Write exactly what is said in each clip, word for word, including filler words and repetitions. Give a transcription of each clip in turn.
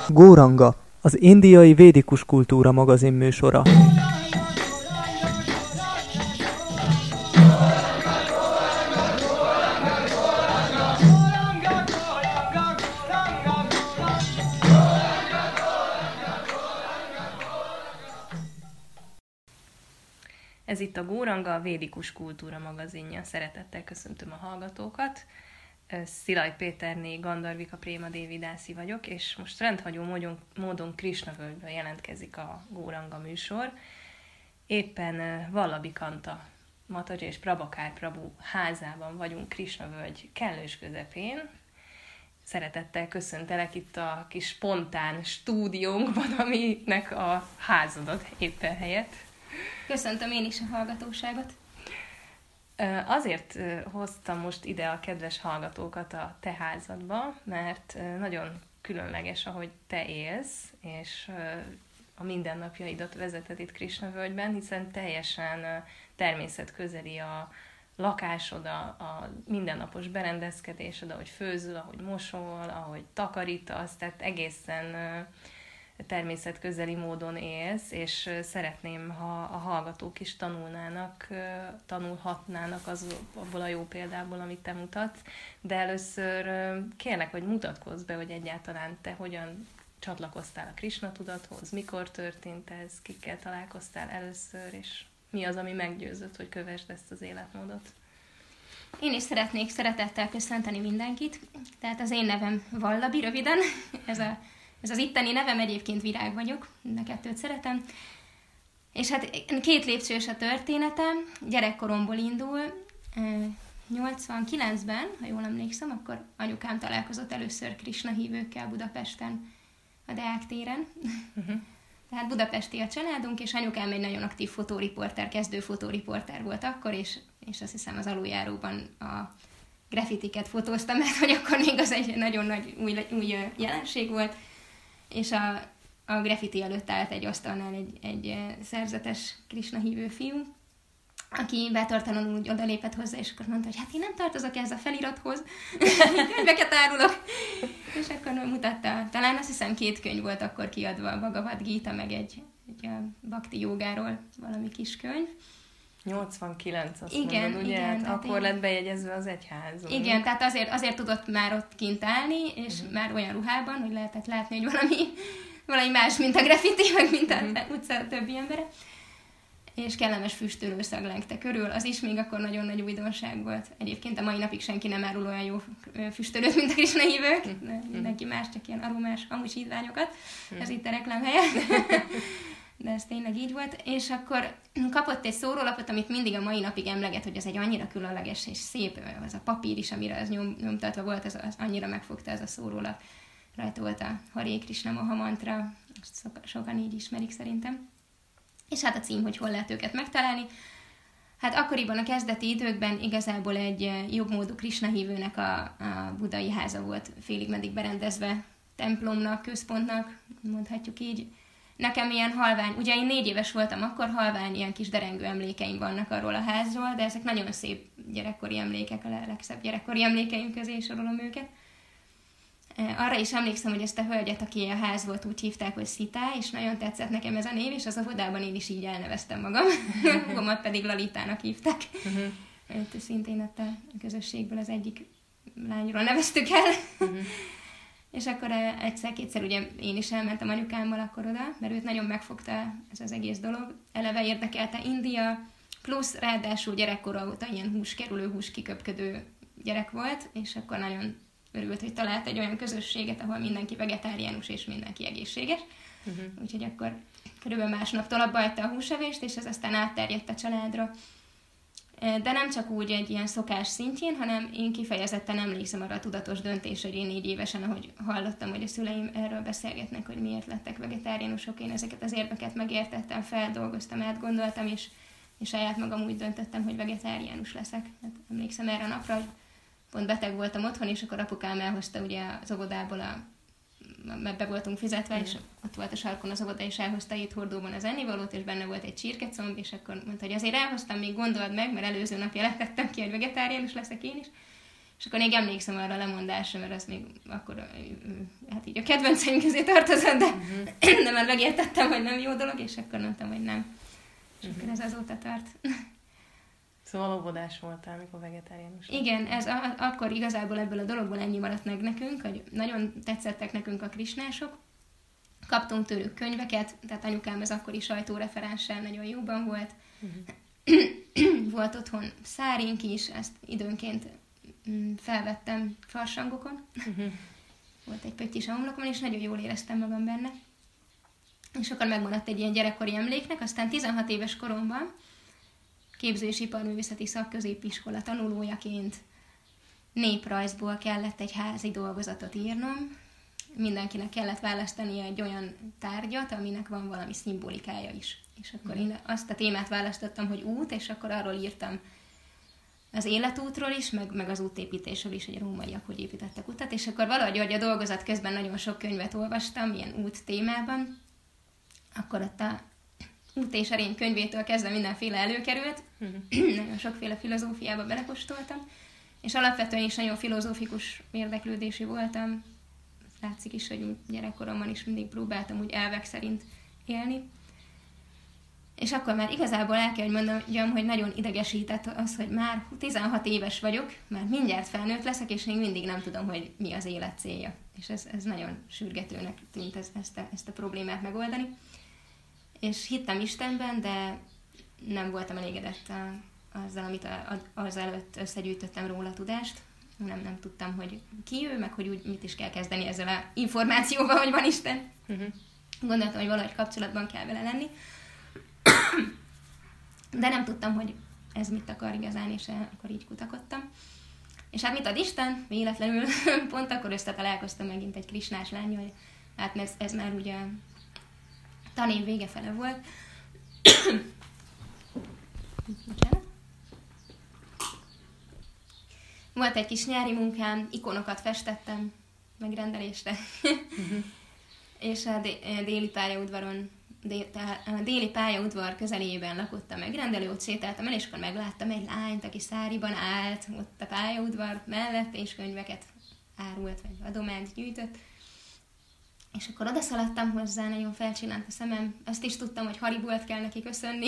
Góranga, az indiai védikus kultúra magazin műsora. Ez itt a Góranga, a védikus kultúra magazinja. Szeretettel köszöntöm a hallgatókat. Szilaj Péterné, Gandharvika Prémadévi Dászi vagyok, és most rendhagyó módon, módon Krisnavölgyben jelentkezik a Góranga műsor. Éppen Vallabhikanta Mataji és Prabhakár Prabhu házában vagyunk Krisnavölgy kellős közepén. Szeretettel köszöntelek itt a kis spontán stúdiónkban, aminek a házadat éppen helyett. Köszöntöm én is a hallgatóságot. Azért hoztam most ide a kedves hallgatókat a te házadba, mert nagyon különleges, ahogy te élsz, és a mindennapjaidat vezeted itt Krisnavölgyben, hiszen teljesen természetközeli a lakásod, a, a mindennapos berendezkedésed, ahogy főzöl, ahogy mosol, ahogy takarítasz, tehát egészen természetközeli módon élsz, és szeretném, ha a hallgatók is tanulnának, tanulhatnának az, abból a jó példából, amit te mutatsz, de először kérlek, hogy mutatkozz be, hogy egyáltalán te hogyan csatlakoztál a Krisna tudathoz, mikor történt ez, kikkel találkoztál először, és mi az, ami meggyőzött, hogy kövesd ezt az életmódot. Én is szeretnék szeretettel köszönteni mindenkit, tehát az én nevem Vallabhi, röviden, ez a Ez az itteni nevem, egyébként Virág vagyok, mind a kettőt szeretem. És hát két lépcsős a történetem, gyerekkoromból indul. nyolcvankilencben, ha jól emlékszem, akkor anyukám találkozott először Krisna hívőkkel Budapesten, a Deák téren. Uh-huh. Tehát budapesti a családunk, és anyukám egy nagyon aktív fotóriporter, kezdő fotóriporter volt akkor, és, és azt hiszem az aluljáróban a graffitiket fotóztam, mert hogy akkor még az egy nagyon nagy új, új jelenség volt. És a, a graffiti előtt állt egy asztalnál egy, egy szerzetes Krisna hívő fiú, aki betartalanul úgy odalépett hozzá, és akkor mondta, hogy hát én nem tartozok ehhez a felirathoz, könyveket árulok. És akkor mutatta, talán azt hiszem két könyv volt akkor kiadva, a Bhagavad Gita, meg egy, egy a Bhakti jogáról valami kis könyv. nyolcvankilenc, azt igen, mondod, ugye? Igen, hát akkor én... lett bejegyezve az egyház. Igen, úgy. Tehát azért, azért tudott már ott kint állni, és uh-huh. már olyan ruhában, hogy lehetett látni, hogy valami, valami más, mint a graffiti, meg mint a uh-huh. utca többi embere. És kellemes füstölő szag lengte körül. Az is még akkor nagyon nagy újdonság volt. Egyébként a mai napig senki nem árul olyan jó füstölőt, mint a Krisna hívők. Uh-huh. Mindenki más, csak ilyen aromás hamus ízványokat. Uh-huh. Ez itt a reklám helye. De ez tényleg így volt, és akkor kapott egy szórólapot, amit mindig a mai napig emleget, hogy ez egy annyira különleges és szép, az a papír is, amire ez nyom, nyomtatva volt, ez az annyira megfogta ez a szórólap. Rajta volt a Hare Krishna Maha mantra, azt sokan így ismerik szerintem. És hát a cím, hogy hol lehet őket megtalálni. Hát akkoriban a kezdeti időkben igazából egy jobbmódú Krishna hívőnek a, a budai háza volt félig meddig berendezve templomnak, központnak, mondhatjuk így. Nekem ilyen halvány, ugye én négy éves voltam, akkor halvány ilyen kis derengő emlékeim vannak arról a házról, de ezek nagyon szép gyerekkori emlékek, a legszebb gyerekkori emlékeim közé sorolom őket. Arra is emlékszem, hogy ezt a hölgyet, aki a ház volt, úgy hívták, hogy Szitá, és nagyon tetszett nekem ez a név, és az óvodában én is így elneveztem magam. Magamat pedig Lalitának hívták. Uh-huh. Szintén ott a közösségből az egyik lányról neveztük el. Uh-huh. És akkor egyszer-kétszer ugye én is elmentem anyukámmal akkor oda, mert őt nagyon megfogta ez az egész dolog. Eleve érdekelte India, plusz ráadásul gyerekkora óta ilyen húskerülő, húskiköpködő gyerek volt, és akkor nagyon örült, hogy talált egy olyan közösséget, ahol mindenki vegetáriánus és mindenki egészséges. Uh-huh. Úgyhogy akkor körülbelül másnaptól abba hagyta a húsevést, és ez aztán átterjedt a családra. De nem csak úgy egy ilyen szokás szintjén, hanem én kifejezetten emlékszem arra a tudatos döntés, hogy én négy évesen, ahogy hallottam, hogy a szüleim erről beszélgetnek, hogy miért lettek vegetáriánusok, én ezeket az érveket megértettem, feldolgoztam, átgondoltam, és, és saját magam úgy döntöttem, hogy vegetáriánus leszek. Hát emlékszem erre a napra, hogy pont beteg voltam otthon, és akkor apukám elhozta ugye az óvodából a mert be voltunk fizetve, mm. és ott volt a sarkon az óvoda, és elhozta hét hordóban az ennivalót, és benne volt egy csirkecomb, és akkor mondta, hogy azért elhoztam, még gondold meg, mert előző nap jelentettem ki, hogy vegetáriánus leszek én is. És akkor még emlékszem arra a lemondásra, mert az még akkor hát így a kedvenceim közé tartozott, de, uh-huh. de már megértettem, hogy nem jó dolog, és akkor mondtam, hogy nem. És uh-huh. akkor ez azóta tart. Szóval óvodás voltál, amikor vegetáriánus. Igen, ez a, akkor igazából ebből a dologból ennyi maradt meg nekünk, hogy nagyon tetszettek nekünk a krisnások. Kaptunk tőlük könyveket, tehát anyukám az akkori sajtóreferenssel nagyon jóban volt. Uh-huh. Volt otthon szárink is, ezt időnként felvettem farsangokon. Uh-huh. Volt egy pötty is a homlokomon, és nagyon jól éreztem magam benne. És akkor megmaradt egy ilyen gyerekkori emléknek, aztán tizenhat éves koromban képző- és iparművészeti szakközépiskola tanulójaként néprajzból kellett egy házi dolgozatot írnom. Mindenkinek kellett választania egy olyan tárgyat, aminek van valami szimbolikája is. És akkor én azt a témát választottam, hogy út, és akkor arról írtam az életútról is, meg, meg az útépítésről is, hogy a rómaiak hogy építettek utat, és akkor valahogy, hogy a dolgozat közben nagyon sok könyvet olvastam, ilyen út témában, akkor ott a út és erény könyvétől kezdve mindenféle előkerült, uh-huh. nagyon sokféle filozófiába belekóstoltam, és alapvetően is nagyon filozófikus érdeklődésű voltam. Látszik is, hogy gyerekkoromban is mindig próbáltam úgy elvek szerint élni. És akkor már igazából el kell, hogy mondjam, hogy nagyon idegesített az, hogy már tizenhat éves vagyok, már mindjárt felnőtt leszek, és még mindig nem tudom, hogy mi az élet célja. És ez, ez nagyon sürgetőnek tűnt ez, ezt, a, ezt a problémát megoldani. És hittem Istenben, de nem voltam elégedett a, azzal, amit a, az előtt összegyűjtöttem róla tudást. Nem, nem tudtam, hogy ki ő, meg hogy úgy mit is kell kezdeni ezzel az információval, hogy van Isten. Uh-huh. Gondoltam, hogy valahogy kapcsolatban kell vele lenni. De nem tudtam, hogy ez mit akar igazán, és akkor így kutakodtam. És hát mit ad Isten? Véletlenül pont akkor összetalálkoztam megint egy krisnás lánnyal, hát ez, ez már ugye tanév vége fele volt. Volt egy kis nyári munkám, ikonokat festettem megrendelésre. Uh-huh. És a déli pályaudvaron, a déli pályaudvar közelében lakott a megrendelő, ott sétáltam el, és akkor megláttam egy lányt, aki száriban állt ott a pályaudvar mellett, és könyveket árult, vagy adományt gyűjtött. És akkor odaszaladtam hozzá, nagyon felcsillant a szemem, azt is tudtam, hogy Haribolt kell neki köszönni.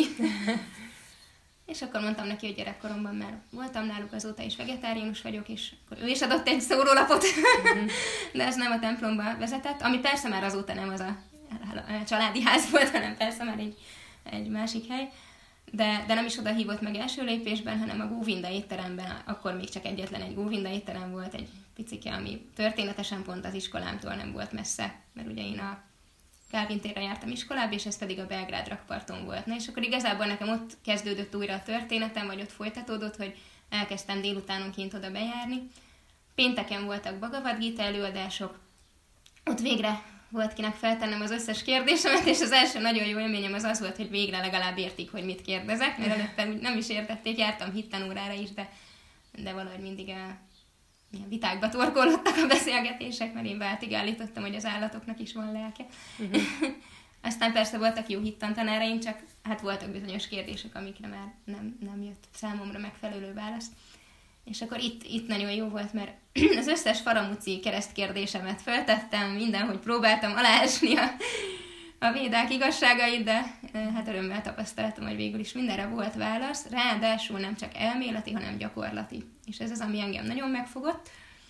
És akkor mondtam neki, hogy gyerekkoromban már voltam náluk, azóta is vegetáriánus vagyok, és akkor ő is adott egy szórólapot, mm-hmm. de ez nem a templomba vezetett, ami persze már azóta nem az a, a családi ház volt, hanem persze már egy, egy másik hely, de, de nem is oda hívott meg első lépésben, hanem a Góvinda étteremben, akkor még csak egyetlen egy Góvinda étterem volt, egy picike, ami történetesen pont az iskolámtól nem volt messze, mert ugye én a Kálvin térre jártam iskolába, és ez pedig a Belgrád rakparton volt. Na, és akkor igazából nekem ott kezdődött újra a történetem, vagy ott folytatódott, hogy elkezdtem délutánonként oda bejárni. Pénteken voltak Bhagavad Gita előadások, ott végre volt kinek feltennem az összes kérdésemet, és az első nagyon jó élményem az az volt, hogy végre legalább értik, hogy mit kérdezek, mert előtte nem is értették, jártam hittanórára is, de, de valahogy mindig a ilyen vitákba torkolottak a beszélgetések, mert én váltig állítottam, hogy az állatoknak is van lelke. Uh-huh. Aztán persze voltak jó hittantanáraim, csak hát voltak bizonyos kérdések, amikre már nem, nem jött számomra megfelelő válasz. És akkor itt, itt nagyon jó volt, mert az összes faramúci keresztkérdésemet feltettem, mindenhogy próbáltam aláesni a, a védák igazságait, de hát örömmel tapasztaltam, hogy végül is mindenre volt válasz, ráadásul nem csak elméleti, hanem gyakorlati. És ez az, ami engem nagyon megfogott,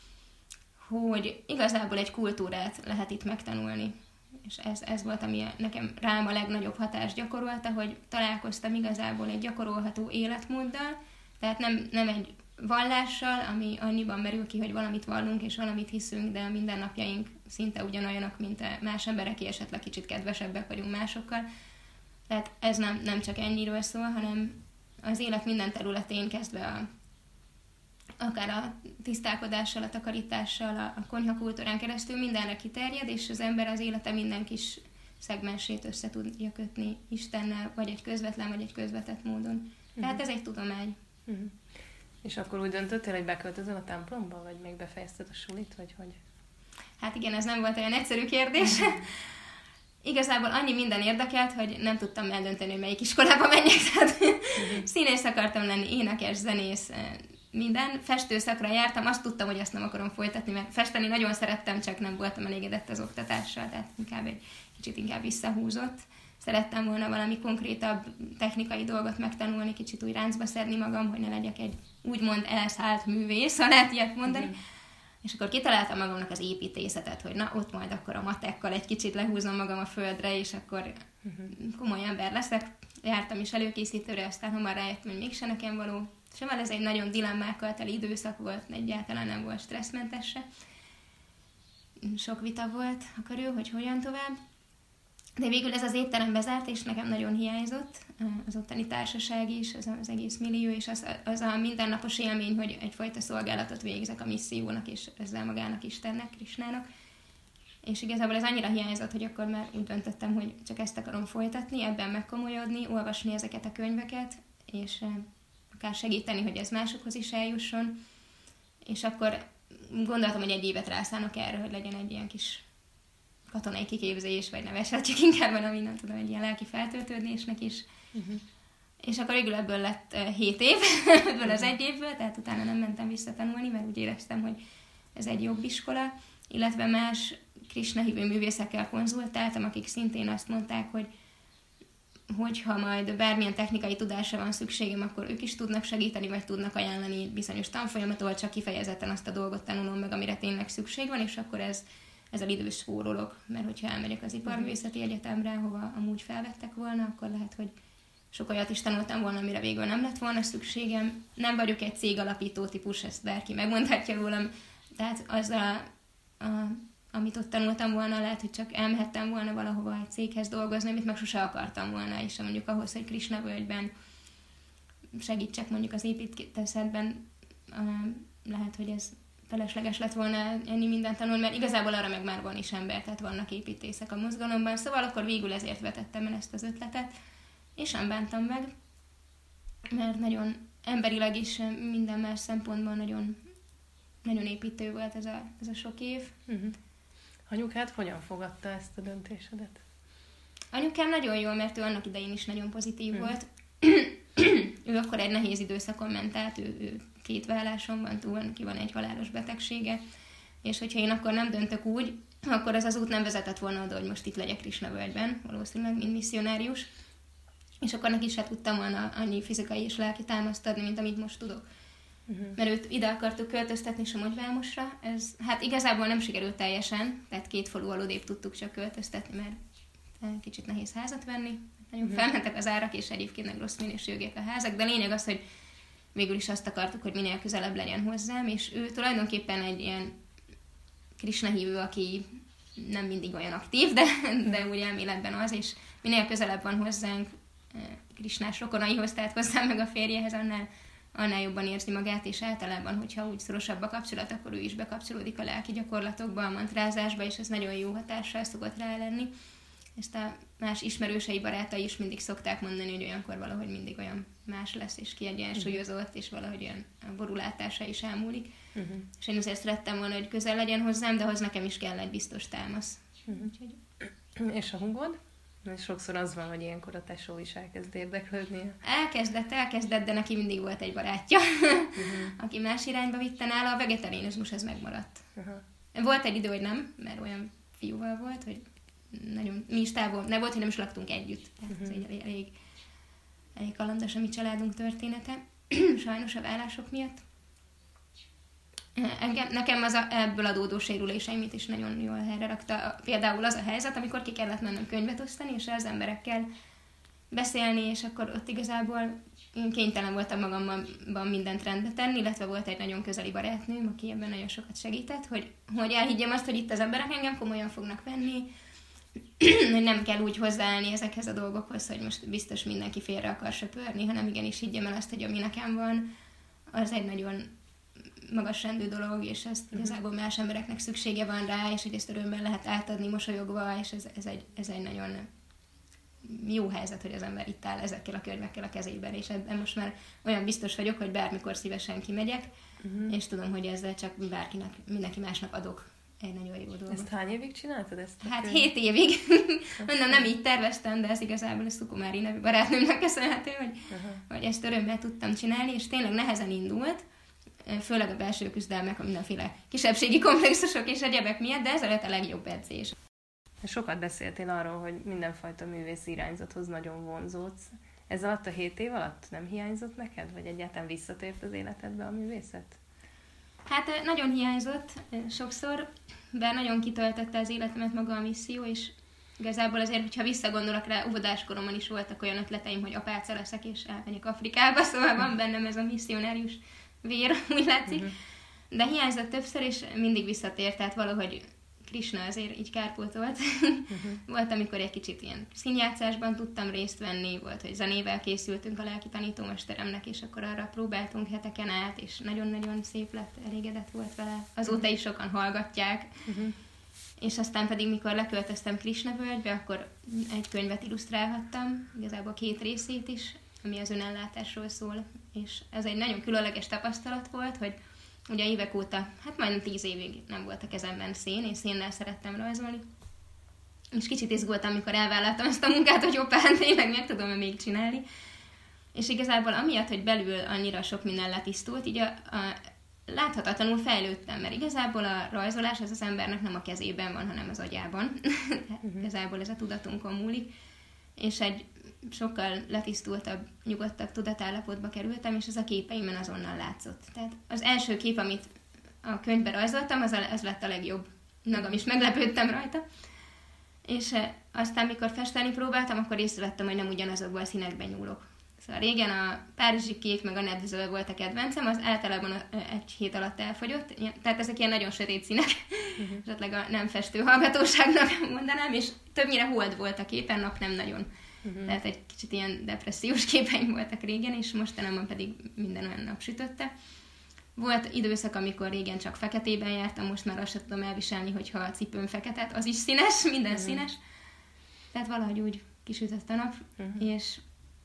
hogy igazából egy kultúrát lehet itt megtanulni. És ez, ez volt, ami nekem rám a legnagyobb hatást gyakorolta, hogy találkoztam igazából egy gyakorolható életmóddal, tehát nem, nem egy vallással, ami annyiban merül ki, hogy valamit vallunk és valamit hiszünk, de a mindennapjaink szinte ugyanolyanok, mint más emberek, esetleg kicsit kedvesebbek vagyunk másokkal. Tehát ez nem, nem csak ennyiről szól, hanem az élet minden területén kezdve a, akár a tisztálkodással, a takarítással, a, a konyhakultúrán keresztül mindenre kiterjed, és az ember az élete minden kis szegmensét össze tudja kötni Istennel, vagy egy közvetlen, vagy egy közvetett módon. Tehát uh-huh. ez egy tudomány. Uh-huh. És akkor úgy döntöttél, hogy beköltözöl a templomba, vagy még befejezted a sulit, vagy hogy? Hát igen, ez nem volt olyan egyszerű kérdés. Igazából annyi minden érdekelt, hogy nem tudtam eldönteni, hogy melyik iskolába menjek. Tehát uh-huh. színész akartam lenni, énekes, zenész, minden. Festőszakra jártam, azt tudtam, hogy azt nem akarom folytatni, mert festeni nagyon szerettem, csak nem voltam elégedett az oktatással, tehát inkább egy kicsit inkább visszahúzott. Szerettem volna valami konkrétabb technikai dolgot megtanulni, kicsit úgy ráncba szedni magam, hogy ne legyek egy úgymond elszállt művész, ha lehet ilyet mondani. Mm. És akkor kitaláltam magamnak az építészetet, hogy na, ott majd akkor a matekkal egy kicsit lehúzom magam a földre, és akkor mm-hmm. komoly ember leszek. Jártam is előkészítőre, aztán hamar rájöttem, hogy mégsem nekem való. Szóval ez egy nagyon dilemmákkal teli időszak volt, egyáltalán nem volt stresszmentes se. Sok vita volt a körül, hogy hogyan tovább. De végül ez az étterem bezárt, és nekem nagyon hiányzott az ottani társaság is, az, az egész millió, és az, az a mindennapos élmény, hogy egyfajta szolgálatot végzek a missziónak, és ezzel magának Istennek, Krisnának. És igazából ez annyira hiányzott, hogy akkor már úgy döntöttem, hogy csak ezt akarom folytatni, ebben megkomolyodni, olvasni ezeket a könyveket, és akár segíteni, hogy ez másokhoz is eljusson. És akkor gondoltam, hogy egy évet rászánok erre, hogy legyen egy ilyen kis katonai kiképzés, vagy nevezhetjük inkább valami, nem tudom, egy ilyen lelki feltöltődésnek is. Uh-huh. És akkor végül ebből lett uh, hét év, ebből uh-huh. az egy évből, tehát utána nem mentem visszatanulni, mert úgy éreztem, hogy ez egy jobb iskola, illetve más Krisna hívő művészekkel konzultáltam, akik szintén azt mondták, hogy hogyha majd bármilyen technikai tudásra van szükségem, akkor ők is tudnak segíteni, vagy tudnak ajánlani bizonyos tanfolyamat, ahol csak kifejezetten azt a dolgot tanulom meg, amire tényleg szükség van, és akkor ez ezzel idős spórolok, mert hogyha elmegyek az Iparművészeti Egyetemre, hova amúgy felvettek volna, akkor lehet, hogy sok olyat is tanultam volna, amire végül nem lett volna szükségem. Nem vagyok egy cégalapító típus, ezt bárki megmondhatja rólam, tehát azzal, a, amit ott tanultam volna, lehet, hogy csak elmehettem volna valahova egy céghez dolgozni, amit meg sose akartam volna, és mondjuk ahhoz, hogy Krisna völgyben segítsek mondjuk az építészetben, lehet, hogy ez felesleges lett volna enni mindent tanulni, mert igazából arra meg már van is ember, tehát vannak építészek a mozgalomban, szóval akkor végül ezért vetettem el ezt az ötletet, és nem bántam meg, mert nagyon emberileg is minden más szempontból nagyon, nagyon építő volt ez a, ez a sok év. Uh-huh. Anyukád hogyan fogadta ezt a döntésedet? Anyukám nagyon jól, mert ő annak idején is nagyon pozitív uh-huh. volt. Ő akkor egy nehéz időszakon ment át, ő, ő két válláson van túl, ki van egy halálos betegsége, és hogyha én akkor nem döntök úgy, akkor az az út nem vezetett volna oda, hogy most itt legyek Krisna völgyben, valószínűleg, mint misszionárius, és akkor neki se tudtam volna annyi fizikai és lelki támaszt adni, mint amit most tudok. Uh-huh. Mert őt ide akartuk költöztetni Somogyvámosra, ez hát igazából nem sikerült teljesen, tehát két falu aludébb tudtuk csak költöztetni, mert kicsit nehéz házat venni, nagyon uh-huh. felmentek az árak, és egyébként meg rossz minőségűek a házak, de lényeg az, hogy végül is azt akartuk, hogy minél közelebb legyen hozzám, és ő tulajdonképpen egy ilyen Krisna hívő, aki nem mindig olyan aktív, de, de úgy elméletben az, és minél közelebb van hozzánk Krisnás rokonaihoz, tehát hozzám meg a férjehez, annál, annál jobban érzi magát, és általában, hogyha úgy szorosabb a kapcsolat, akkor ő is bekapcsolódik a lelki gyakorlatokba, a mantrázásba, és ez nagyon jó hatással szokott rá lenni. Ezt a más ismerősei, barátai is mindig szokták mondani, hogy olyankor valahogy mindig olyan más lesz, és kiegyensúlyozott, uh-huh. és valahogy olyan a borulátása is elmúlik. Uh-huh. És én azért szerettem volna, hogy közel legyen hozzám, de ahhoz nekem is kell egy biztos támasz. Uh-huh. Úgyhogy... És a húgod? Sokszor az van, hogy ilyenkor a tesó is elkezd érdeklődni. Elkezdett, elkezdett, de neki mindig volt egy barátja, uh-huh. aki más irányba vitte nála, a vegetariánizmus ez megmaradt. Uh-huh. Volt egy idő, hogy nem, mert olyan fiúval volt, hogy nagyon, mi is távol, nem volt, hogy nem is laktunk együtt. Tehát uh-huh. ez egy elég, elég, elég kalandos a mi családunk története, sajnos a vállások miatt. Engem, nekem az a, ebből adódó sérüléseimit is nagyon jól helyre rakta. Például az a helyzet, amikor ki kellett mennem könyvet osztani, és az emberekkel beszélni, és akkor ott igazából én kénytelen voltam magamban mindent rendbe tenni, illetve volt egy nagyon közeli barátnőm, aki ebben nagyon sokat segített, hogy, hogy elhiggyem azt, hogy itt az emberek engem komolyan fognak venni, hogy nem kell úgy hozzáállni ezekhez a dolgokhoz, hogy most biztos mindenki félre akar söpörni, hanem igenis higgyem el azt, hogy ami nekem van, az egy nagyon magas rendű dolog, és ezt uh-huh. igazából más embereknek szüksége van rá, és hogy ezt örömmel lehet átadni mosolyogva, és ez, ez, egy, ez egy nagyon jó helyzet, hogy az ember itt áll ezekkel a könyvekkel a kezében, és ebben most már olyan biztos vagyok, hogy bármikor szívesen kimegyek, uh-huh. és tudom, hogy ezzel csak bárkinek, mindenki másnak adok egy nagyon jó dolgot. Ezt hány évig csináltad ezt? Hát könyv? hét évig. Mondom, nem így terveztem, de ez igazából a Szukumári nevű barátnőmnek köszönhető, hogy, uh-huh. hogy ezt örömmel tudtam csinálni, és tényleg nehezen indult, főleg a belső küzdelmek, a mindenféle kisebbségi komplexusok és egyebek miatt, de ez lett a legjobb edzés. Sokat beszéltél arról, hogy mindenfajta művész irányzathoz nagyon vonzódsz. Ez alatt a hét év alatt nem hiányzott neked? Vagy egyáltalán visszatért az életedbe a művészet? Hát nagyon hiányzott sokszor, de nagyon kitöltette az életemet maga a misszió, és igazából azért, hogyha visszagondolok rá, óvodáskoromban is voltak olyan ötleteim, hogy apáca leszek, és elmenjek Afrikába, szóval van bennem ez a misszionárius vér, úgy látszik. Uh-huh. De hiányzott többször, és mindig visszatért, tehát valahogy Krishna azért így kárpótolt. Uh-huh. Volt, amikor egy kicsit ilyen színjátszásban tudtam részt venni, volt, hogy zenével készültünk a lelki tanítómesteremnek, és akkor arra próbáltunk heteken át, és nagyon-nagyon szép lett, elégedett volt vele. Azóta is sokan hallgatják. Uh-huh. És aztán pedig, mikor leköltöztem Krishna völgybe, akkor egy könyvet illusztrálhattam, igazából két részét is, ami az önellátásról szól. És ez egy nagyon különleges tapasztalat volt, hogy ugye évek óta, hát majdnem tíz évig nem volt a kezemben szén, én szénnel szerettem rajzolni. És kicsit izgultam, amikor elvállaltam ezt a munkát, hogy hoppá, tényleg meg tudom-e még csinálni. És igazából amiatt, hogy belül annyira sok minden letisztult, így a, a láthatatlanul fejlődtem, mert igazából a rajzolás az az embernek nem a kezében van, hanem az agyában. uh-huh. Igazából ez a tudatunkon múlik. És egy sokkal letisztultabb, nyugodtabb tudatállapotba kerültem, és ez a képeimen azonnal látszott. Tehát az első kép, amit a könyvben rajzoltam, az, a, az lett a legjobb. Magam is meglepődtem rajta. És aztán, mikor festeni próbáltam, akkor észrevettem, hogy nem ugyanazokban a színekben nyúlok. Szóval régen a párizsi kék meg a nedvező volt a kedvencem, az általában egy hét alatt elfogyott, tehát ezek ilyen nagyon sötét színek, uh-huh. esetleg a nem festő hallgatóságnak mondanám, és többnyire hold volt a képen, nap nem nagyon. Uh-huh. Tehát egy kicsit ilyen depressziós képeim voltak régen, és mostanában pedig minden olyan napsütötte. Volt időszak, amikor régen csak feketében jártam, most már azt sem tudom elviselni, hogyha a cipőm fekete, az is színes, minden uh-huh. színes. Tehát valahogy úgy kisütött a nap, uh-huh. és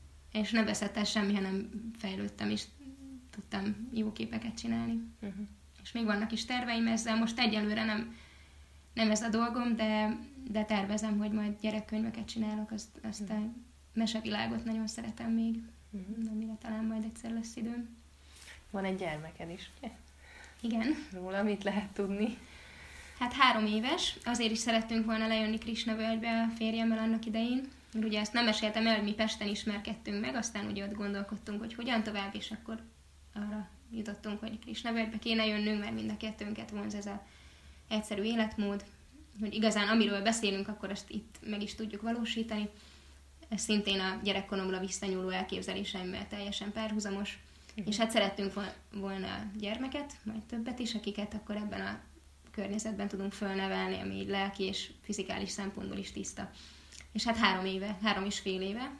és nem veszett el semmi, hanem fejlődtem, és tudtam jó képeket csinálni. Uh-huh. És még vannak is terveim ezzel, most egyelőre nem, nem ez a dolgom, de, de tervezem, hogy majd gyerekkönyveket csinálok, azt, azt uh-huh. a mesevilágot nagyon szeretem még, uh-huh. amire talán majd egyszer lesz időm. Van egy gyermeked is, ugye? Igen. Róla mit lehet tudni? Hát három éves, azért is szerettünk volna lejönni Krishna völgybe a férjemmel annak idején. Ugye ezt nem meséltem el, hogy mi Pesten ismerkedtünk meg, aztán ugye ott gondolkodtunk, hogy hogyan tovább, és akkor arra jutottunk, hogy Krishna völgybe kéne jönnünk, mert mind a kettőnket vonz ez az egyszerű életmód, hogy igazán amiről beszélünk, akkor ezt itt meg is tudjuk valósítani. Ez szintén a gyerekkoromra visszanyúló elképzeléseimmel teljesen párhuzamos, uh-huh. és hát szerettünk volna gyermeket, majd többet is, akiket akkor ebben a környezetben tudunk fölnevelni, ami így lelki és fizikális szempontból is tiszta. És hát három éve, három és fél éve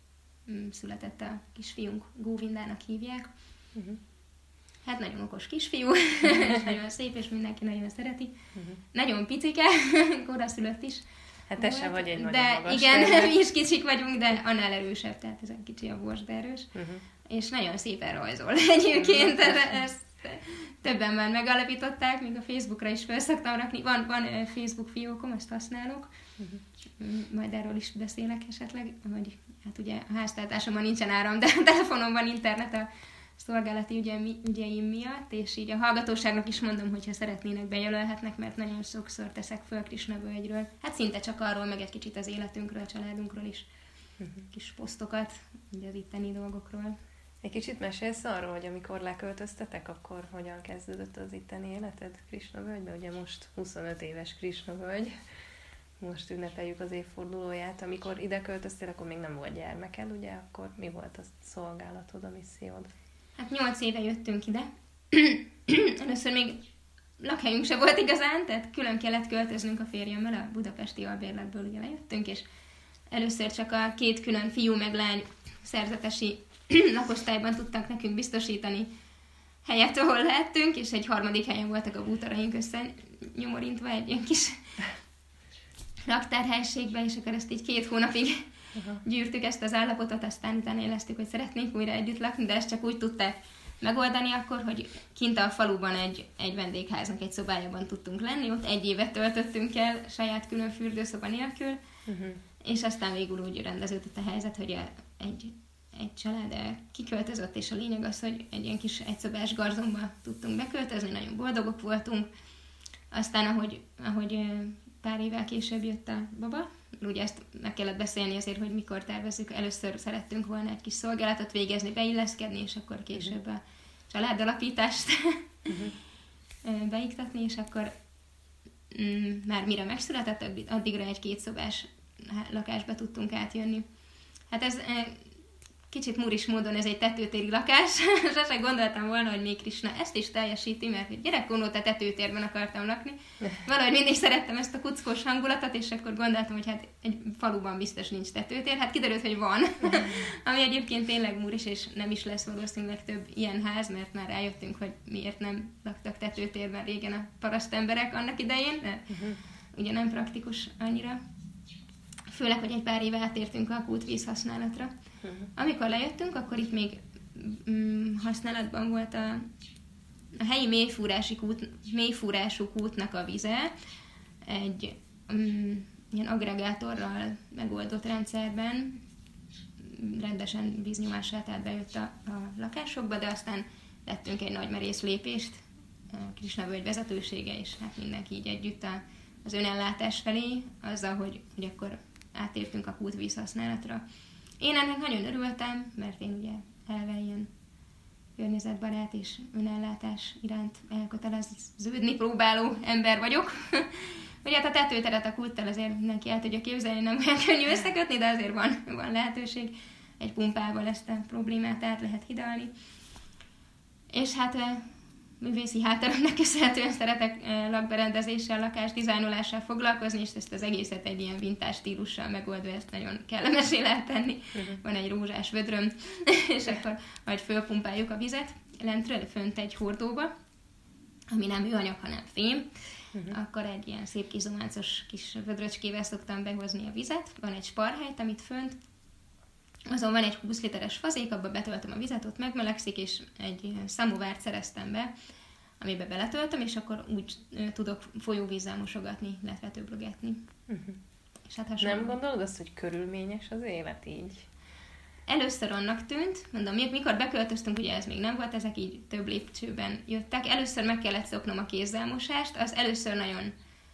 született a kisfiunk, Góvindának hívják. Uh-huh. Hát nagyon okos kisfiú, és nagyon szép, és mindenki nagyon szereti. Uh-huh. Nagyon picike, koraszülött is. Hát te sem vagy egy nagyon de magas. Igen, terve. Mi is kicsik vagyunk, de annál erősebb, tehát ez egy kicsi a borz, de erős. Uh-huh. És nagyon szépen rajzol egyébként, uh-huh. ezt többen már megalapították, még a Facebookra is fel szoktam rakni. Van, van Facebook fiókom, azt használok. Uh-huh. Majd erről is beszélek esetleg, hogy hát ugye a háztartásomban nincsen áram, de a telefonomban internet a szolgálati ügyeim miatt, és így a hallgatóságnak is mondom, hogyha szeretnének, bejelölhetnek, mert nagyon sokszor teszek föl Krishna völgyről. Hát szinte csak arról, meg egy kicsit az életünkről, a családunkról is uh-huh. kis posztokat, ugye az itteni dolgokról. Egy kicsit mesélsz arról, hogy amikor leköltöztetek, akkor hogyan kezdődött az itteni életed Krishna völgyben? Ugye most huszonöt éves Krishna völgy. Most ünnepeljük az évfordulóját. Amikor ide költöztél, akkor még nem volt gyermeked, ugye? Akkor mi volt a szolgálatod, a missziód? Hát nyolc éve jöttünk ide. Először még lakhelyünk se volt igazán, tehát külön kellett költöznünk a férjemmel, a budapesti albérletből ugye lejöttünk, és először csak a két külön fiú meg lány szerzetesi lakosztályban tudtak nekünk biztosítani helyet, ahol lehettünk, és egy harmadik helyen voltak a bútoraink összenyomorintva egy ilyen kis raktárhelységbe, és akkor ezt így két hónapig uh-huh. gyűrtük ezt az állapotot, aztán utána éleztük, hogy szeretnénk újra együtt lakni, de ezt csak úgy tudták megoldani akkor, hogy kint a faluban egy, egy vendégháznak egy szobájában tudtunk lenni, ott egy évet töltöttünk el saját külön fürdőszoba nélkül, uh-huh. és aztán végül úgy rendeződött a helyzet, hogy egy egy család kiköltözött, és a lényeg az, hogy egy ilyen kis egyszobás garzonba tudtunk beköltözni, nagyon boldogok voltunk. Aztán, ahogy, ahogy pár évvel később jött a baba, ugye ezt meg kellett beszélni azért, hogy mikor tervezzük. Először szerettünk volna egy kis szolgálatot végezni, beilleszkedni, és akkor később a családalapítást uh-huh. beiktatni, és akkor mm, már mire megszületett, addigra egy kétszobás lakásba tudtunk átjönni. Hát ez kicsit muris módon ez egy tetőtéri lakás. Sose gondoltam volna, hogy még Krisna ezt is teljesíti, mert gyerekkorban a tetőtérben akartam lakni. Valahogy mindig szerettem ezt a kuckós hangulatot, és akkor gondoltam, hogy hát egy faluban biztos nincs tetőtér. Hát kiderült, hogy van. Ami egyébként tényleg muris, és nem is lesz valószínűleg több ilyen ház, mert már rájöttünk, hogy miért nem laktak tetőtérben régen a paraszt emberek annak idején, mert ugye nem praktikus annyira. Főleg, hogy egy pár éve átértünk a kútvíz használatra. Uh-huh. Amikor lejöttünk, akkor itt még mm, használatban volt a, a helyi mélyfúrási kút, mélyfúrású kútnak a vize, egy mm, ilyen agregátorral megoldott rendszerben, rendesen víznyomását át bejött a, a lakásokba, de aztán tettünk egy nagy merész lépést, Krisna völgy vezetősége, és hát mindenki így együtt a, az önellátás felé, azzal, hogy, hogy akkor átértünk a kútvíz használatra. Én ennek nagyon örültem, mert én ugye elve ilyen környezetbarát és önellátás iránt elköteleződni próbáló ember vagyok. Ugye hát a tetőteret a kúttal azért mindenki el tudja képzelni, nem olyan könnyű összekötni, de azért van, van lehetőség. Egy pumpával ezt a problémát át lehet hidalni. És hát művészi hátteremnek köszönhetően szeretek lakberendezéssel, lakásdizájnolással foglalkozni, és ezt az egészet egy ilyen vintás stílussal megoldva, ezt nagyon kellemessé lehet tenni. Uh-huh. Van egy rózsás vödröm, és akkor majd fölpumpáljuk a vizet, lentről fönt egy hordóba, ami nem műanyag, hanem fém. Uh-huh. Akkor egy ilyen szép kis zománcos kis vödröcskével szoktam behozni a vizet. Van egy sparhelyt, amit fönt, azon van egy húsz literes fazék, abba betöltöm a vizet, ott megmelegszik, és egy szamovárt szereztem be, amiben beletöltöm, és akkor úgy tudok folyóvízzel mosogatni, illetve töbrögetni. Uh-huh. És hát nem gondolod azt, hogy körülményes az élet így? Először annak tűnt, mondom, mikor beköltöztünk, ugye ez még nem volt, ezek így több lépcsőben jöttek. Először meg kellett szoknom a kézzelmosást, az először nagyon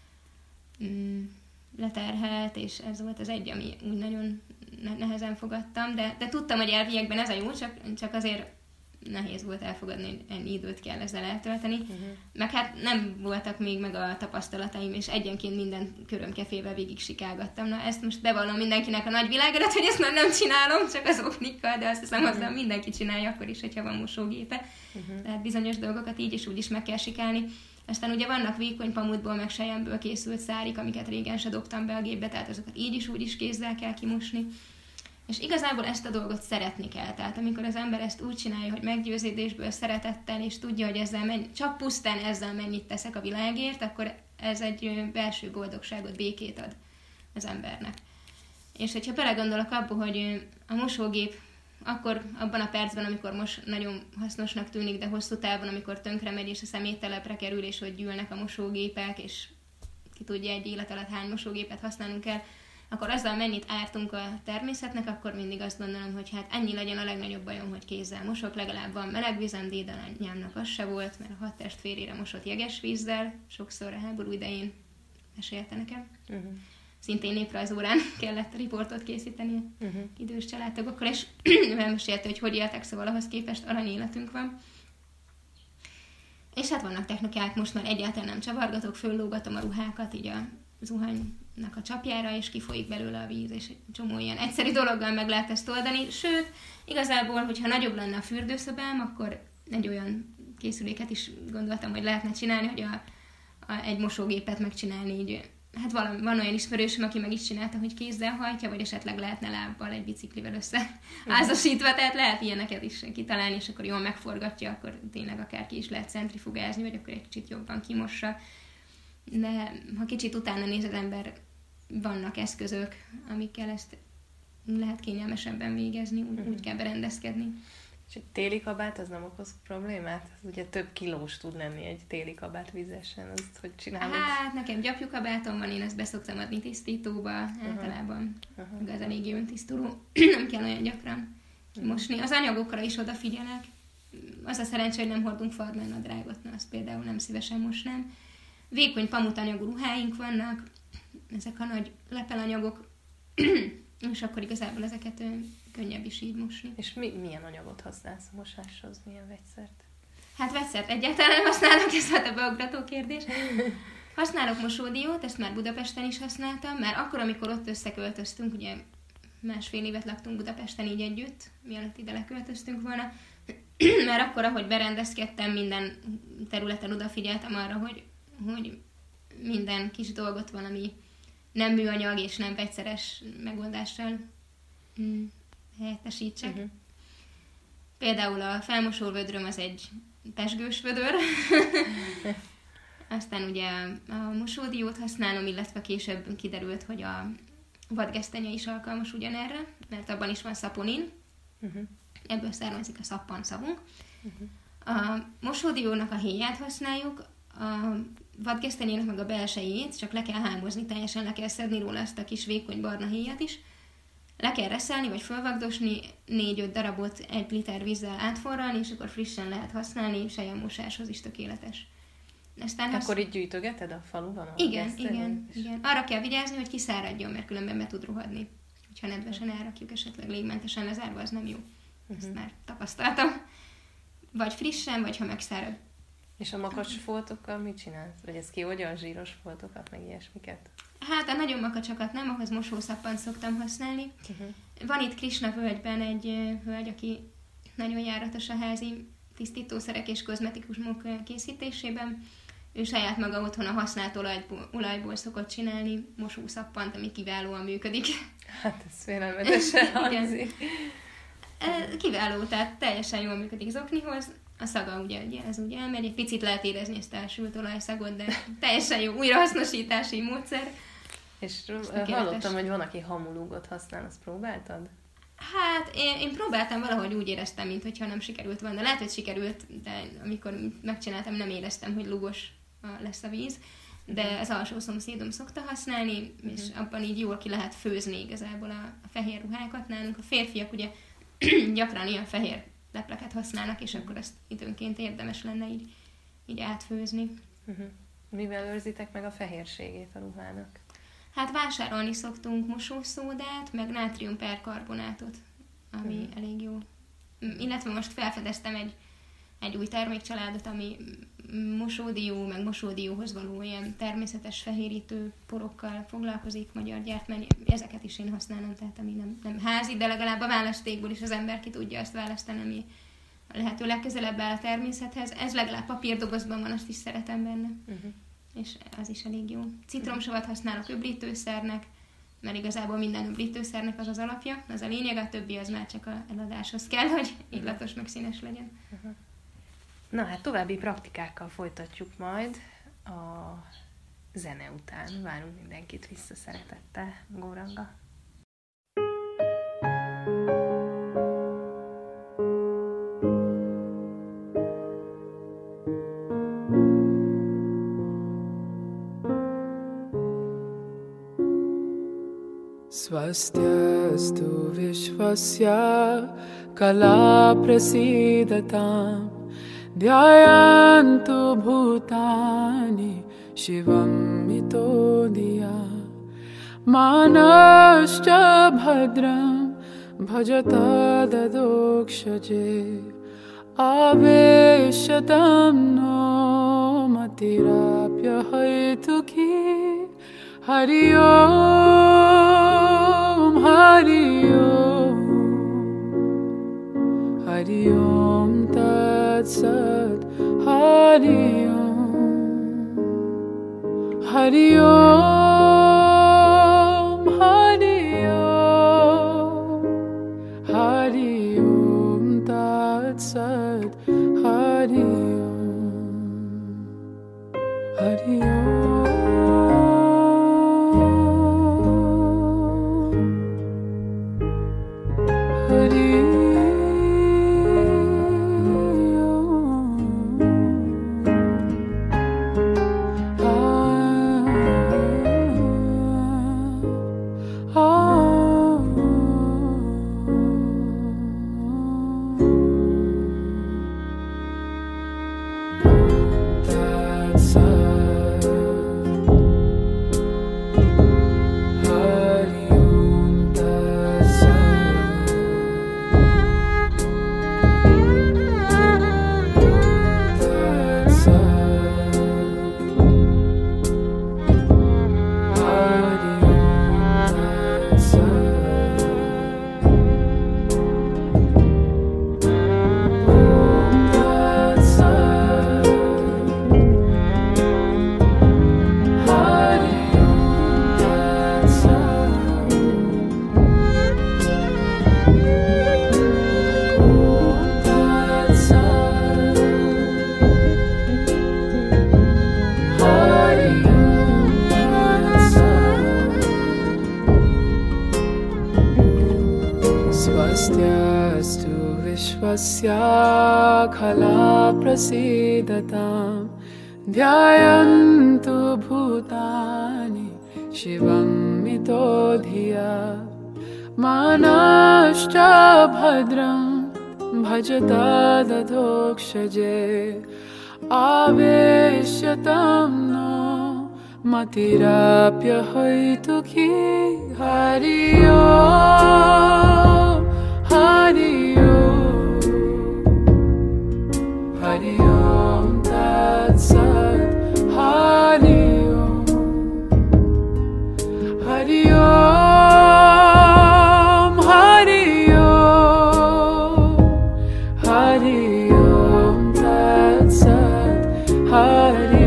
mm, leterhelt, és ez volt az egy, ami úgy nagyon nehezen fogadtam, de, de tudtam, hogy elviekben ez a jó, csak, csak azért nehéz volt elfogadni, hogy ennyi időt kell ezzel eltölteni. Uh-huh. Meg hát nem voltak még meg a tapasztalataim, és egyenként minden körömkefével végig sikálgattam. Na ezt most bevallom mindenkinek a nagyvilágodat, hogy ezt már nem csinálom, csak az oknikkal, de azt hiszem, uh-huh. hogy mindenki csinálja akkor is, hogyha van mosógépe. Uh-huh. Tehát bizonyos dolgokat így is úgy is meg kell sikálni. Aztán ugye vannak vékony pamutból, meg selyemből készült szárik, amiket régen se dobtam be a gépbe, tehát azokat így is úgy is kézzel kell kimosni. És igazából ezt a dolgot szeretni kell. Tehát amikor az ember ezt úgy csinálja, hogy meggyőződésből, szeretettel, és tudja, hogy ezzel mennyi, csak pusztán ezzel mennyit teszek a világért, akkor ez egy belső boldogságot, békét ad az embernek. És hogyha belegondolok abba, hogy a mosógép akkor abban a percben, amikor most nagyon hasznosnak tűnik, de hosszú távon, amikor tönkre megy, és a szeméttelepre kerül, és hogy gyűlnek a mosógépek, és ki tudja, egy élet alatt hány mosógépet használnunk kell, akkor azzal mennyit ártunk a természetnek, akkor mindig azt gondolom, hogy hát ennyi legyen a legnagyobb bajom, hogy kézzel mosok, legalább van meleg vizem, dédanyámnak az se volt, mert a hat testvérére mosott jeges vízzel, sokszor a háború idején mesélte nekem. Uh-huh. Szintén néprajzórán kellett a riportot készíteni uh-huh. idős családtagokkal, és elmesélte, hogy hogy éltek, szóval ahhoz képest arany életünk van. És hát vannak technikák, most már egyáltalán nem csavargatok, föllógatom a ruhákat, így a zuhanynak a csapjára, és kifolyik belőle a víz, és egy csomó ilyen egyszerű dologgal meg lehet ezt oldani. Sőt, igazából, hogyha nagyobb lenne a fürdőszobám, akkor egy olyan készüléket is gondoltam, hogy lehetne csinálni, hogy a, a, egy mosógépet megcsinálni így. Hát valami, van olyan ismerősöm, aki meg is csinálta, hogy kézzel hajtja, vagy esetleg lehetne lábbal egy biciklivel összeházasítva, tehát lehet ilyeneket is kitalálni, és akkor jól megforgatja, akkor tényleg akár ki is lehet centrifugázni, vagy akkor egy kicsit jobban kimossa. De ha kicsit utána néz az ember, vannak eszközök, amikkel ezt lehet kényelmesebben végezni, úgy, uh-huh. úgy kell berendezkedni. És egy téli kabát az nem okoz problémát? Az ugye több kilós tud lenni egy téli kabát vizesen, azt hogy csinálod? Hát nekem gyapjukabátom van, én ezt beszoktam adni tisztítóba, uh-huh. általában. Uh-huh. Az eléggé öntisztuló, nem kell olyan gyakran mosni. Az anyagokra is odafigyelek. Az a szerencsé, hogy nem hordunk farmernadrágot, na azt például nem szívesen mosnám. Vékony pamutanyagú ruháink vannak, ezek a nagy lepelanyagok, és akkor igazából ezeket könnyebb is így mosni. És mi, milyen anyagot használsz a mosáshoz? Milyen vegyszert? Hát vegyszert egyáltalán nem használok, ez volt a beugrató kérdés. Használok mosódiót, ezt már Budapesten is használtam, már akkor, amikor ott összeköltöztünk, ugye másfél évet laktunk Budapesten így együtt, mielőtt ide leköltöztünk volna, mert akkor, ahogy berendezkedtem, minden területen odafigyeltem arra, hogy, hogy minden kis dolgot valami nem műanyag és nem vegyszeres megoldással mm, helyettesítsek. Uh-huh. Például a felmosó vödröm az egy pezsgős vödör. Aztán ugye a mosódiót használom, illetve később kiderült, hogy a vadgesztenye is alkalmas ugyanerre, mert abban is van szaponin. Uh-huh. Ebből származik a szappanszavunk. Uh-huh. A mosódiónak a héját használjuk, a vadgesztenyének meg a belsejét, csak le kell hámozni, teljesen le kell szedni róla ezt a kis vékony barna héjat is. Le kell reszelni, vagy fölvagdosni, négy-öt darabot egy liter vízzel átforralni, és akkor frissen lehet használni, selyemmosáshoz is tökéletes. Aztán akkor hasz... így gyűjtögeted a faluban? A igen, igen, igen. Arra kell vigyázni, hogy kiszáradjon, mert különben be tud rohadni. Ha nedvesen elrakjuk, esetleg légmentesen lezárva, az nem jó. Uh-huh. Ezt már tapasztaltam. Vagy frissen, vagy ha megszárad. És a makacsfoltokkal mit csinálsz? Vagy ez kioldja a zsíros foltokat, meg ilyesmiket? Hát a nagyon makacsokat nem, ahhoz mosószappant szoktam használni. Uh-huh. Van itt Krisna völgyben egy hölgy, aki nagyon járatos a házi tisztítószerek és kozmetikusok készítésében. Ő saját maga otthon a használt olajból, olajból szokott csinálni mosószappant, ami kiválóan működik. Hát ez félelmetesen hangzik. Kiváló, tehát teljesen jól működik zoknihoz. A szaga ugye, ugye ez úgy elmegy, egy picit lehet érezni ezt elsült olajszagot, de teljesen jó újrahasznosítási módszer. És hallottam, hogy van, aki hamulúgot használ, azt próbáltad? Hát én, én próbáltam, valahogy úgy éreztem, mintha nem sikerült volna. Lehet, hogy sikerült, de amikor megcsináltam, nem éreztem, hogy lúgos lesz a víz. De az alsó szomszédom szokta használni, uh-huh. és abban így jól ki lehet főzni igazából a, a fehér ruhákat nálunk. A férfiak ugye gyakran ilyen fehér lepleket használnak, és akkor azt időnként érdemes lenne így, így átfőzni. Uh-huh. Mivel őrzitek meg a fehérségét a ruhának? Hát vásárolni szoktunk mosószódát, meg nátriumperkarbonátot, ami uh-huh. elég jó. Illetve most felfedeztem egy, egy új termékcsaládot, ami mosódió, meg mosódióhoz való ilyen természetes fehérítő porokkal foglalkozik, magyar gyártmány. Ezeket is én használom, tehát ami nem, nem házi, de legalább a választékból is az ember ki tudja azt választani, ami a lehető legközelebb áll a természethez. Ez legalább papírdobozban van, azt is szeretem benne. Uh-huh. És az is elég jó. Citromsavat használok öblítőszernek, mert igazából minden öblítőszernek az az alapja, az a lényeg, a többi az már csak a eladáshoz kell, hogy illatos meg színes legyen. Uh-huh. Na hát további praktikákkal folytatjuk majd a zene után. Várunk mindenkit vissza szeretettel, Góranga. Swastyastu vishvasya kala prasidatam dhyayantu bhutani shivam mitodiya manascha bhadram bhajata dadokshaje aveshatam no matirapya haituki Hari Om, Hari Om, Hari Om Tat Sat, Hari Om, Hari Om, Hari Om, Hari Om Tat Sat, Hari Om, Hari Om. Swastyastu Vishwasya Khala Prasidatam Dhyayantu Bhutani Shivam Mito Dhiya Manascha Bhadram Bhajata Dadhokshaje Aveshyatam no Matirapya Hoitu Ki Hari Om Hari Om Hari Om Tat Sat Hari Om Hari Om Hari Om Hari Om Tat Sat Hari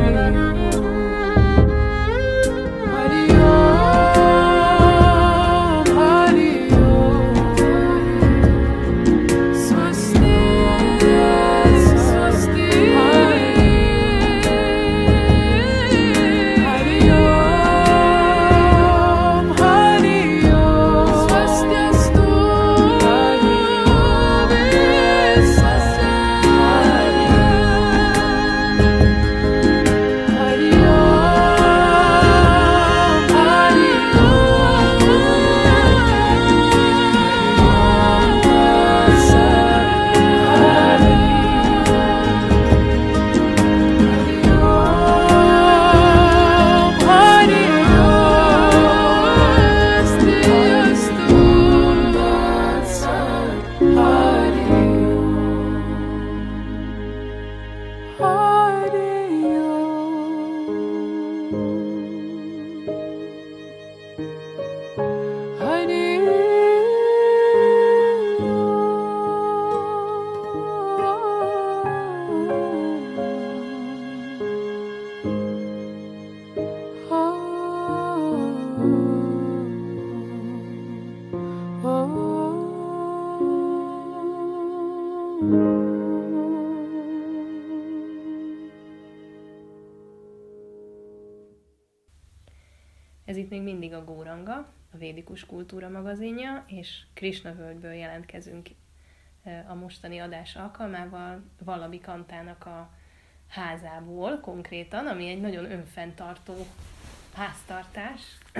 Ez itt még mindig a Góranga, a Védikus Kultúra magazinja, és Krishna völgyből jelentkezünk a mostani adás alkalmával, Vallabi Kantának a házából konkrétan, ami egy nagyon önfenntartó háztartás.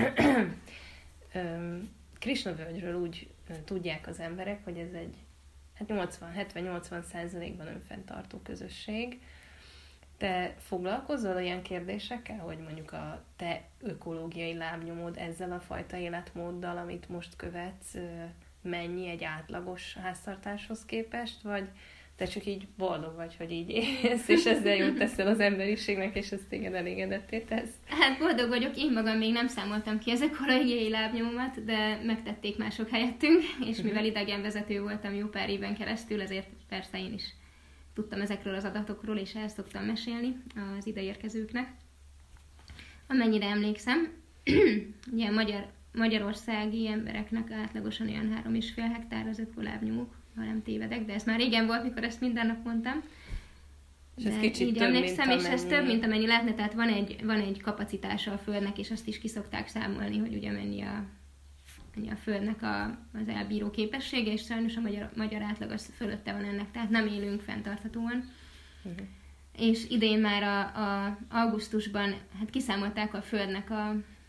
Krishna völgyről úgy tudják az emberek, hogy ez egy hát nyolcvan-hetven-nyolcvan százalékban önfenntartó közösség. Te foglalkozol olyan kérdésekkel, hogy mondjuk a te ökológiai lábnyomod ezzel a fajta életmóddal, amit most követsz, mennyi egy átlagos háztartáshoz képest, vagy te csak így boldog vagy, hogy így élsz, és ezzel jót teszel az emberiségnek, és ez téged elégedetté tesz? Hát boldog vagyok, én magam még nem számoltam ki az ökológiai lábnyomomat, de megtették mások helyettünk, és mivel idegenvezető voltam jó pár éven keresztül, ezért persze én is tudtam ezekről az adatokról, és el szoktam mesélni az ideérkezőknek. Amennyire emlékszem, ugye Magyar, magyarországi embereknek átlagosan olyan három és fél hektár az ökolábnyomuk, ha nem tévedek, de ez már régen volt, mikor ezt minden nap mondtam. És ez kicsit így több, emlékszem, és ez több, mint amennyi lehetne, tehát van egy, van egy kapacitása a Földnek, és azt is ki szokták számolni, hogy ugye mennyi a, mennyi a Földnek a, az elbíró képessége, és sajnos a magyar, magyar átlag az fölötte van ennek, tehát nem élünk fenntarthatóan. Uh-huh. És idén már a, a augusztusban hát kiszámolták a Földnek a,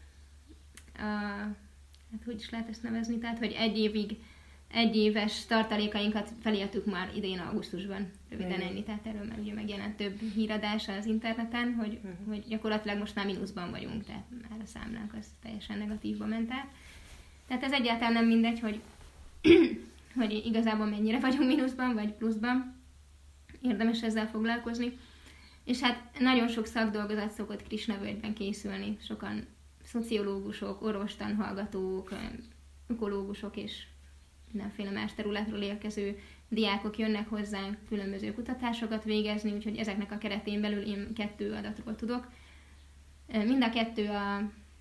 a hát hogy is lehet ezt nevezni, tehát hogy egy évig egy éves tartalékainkat felírtuk már idén augusztusban, röviden ennyi, tehát erről már ugye megjelent több híradás az interneten, hogy, uh-huh. hogy gyakorlatilag most már mínuszban vagyunk, tehát már a számlánk az teljesen negatívba ment át. Tehát ez egyáltalán nem mindegy, hogy, hogy igazából mennyire vagyunk mínuszban, vagy pluszban, érdemes ezzel foglalkozni. És hát nagyon sok szakdolgozat szokott Krishna völgyben készülni, sokan szociológusok, orvostanhallgatók, ökológusok és mindenféle más területről érkező diákok jönnek hozzánk különböző kutatásokat végezni, úgyhogy ezeknek a keretén belül én kettő adatról tudok. Mind a kettő a,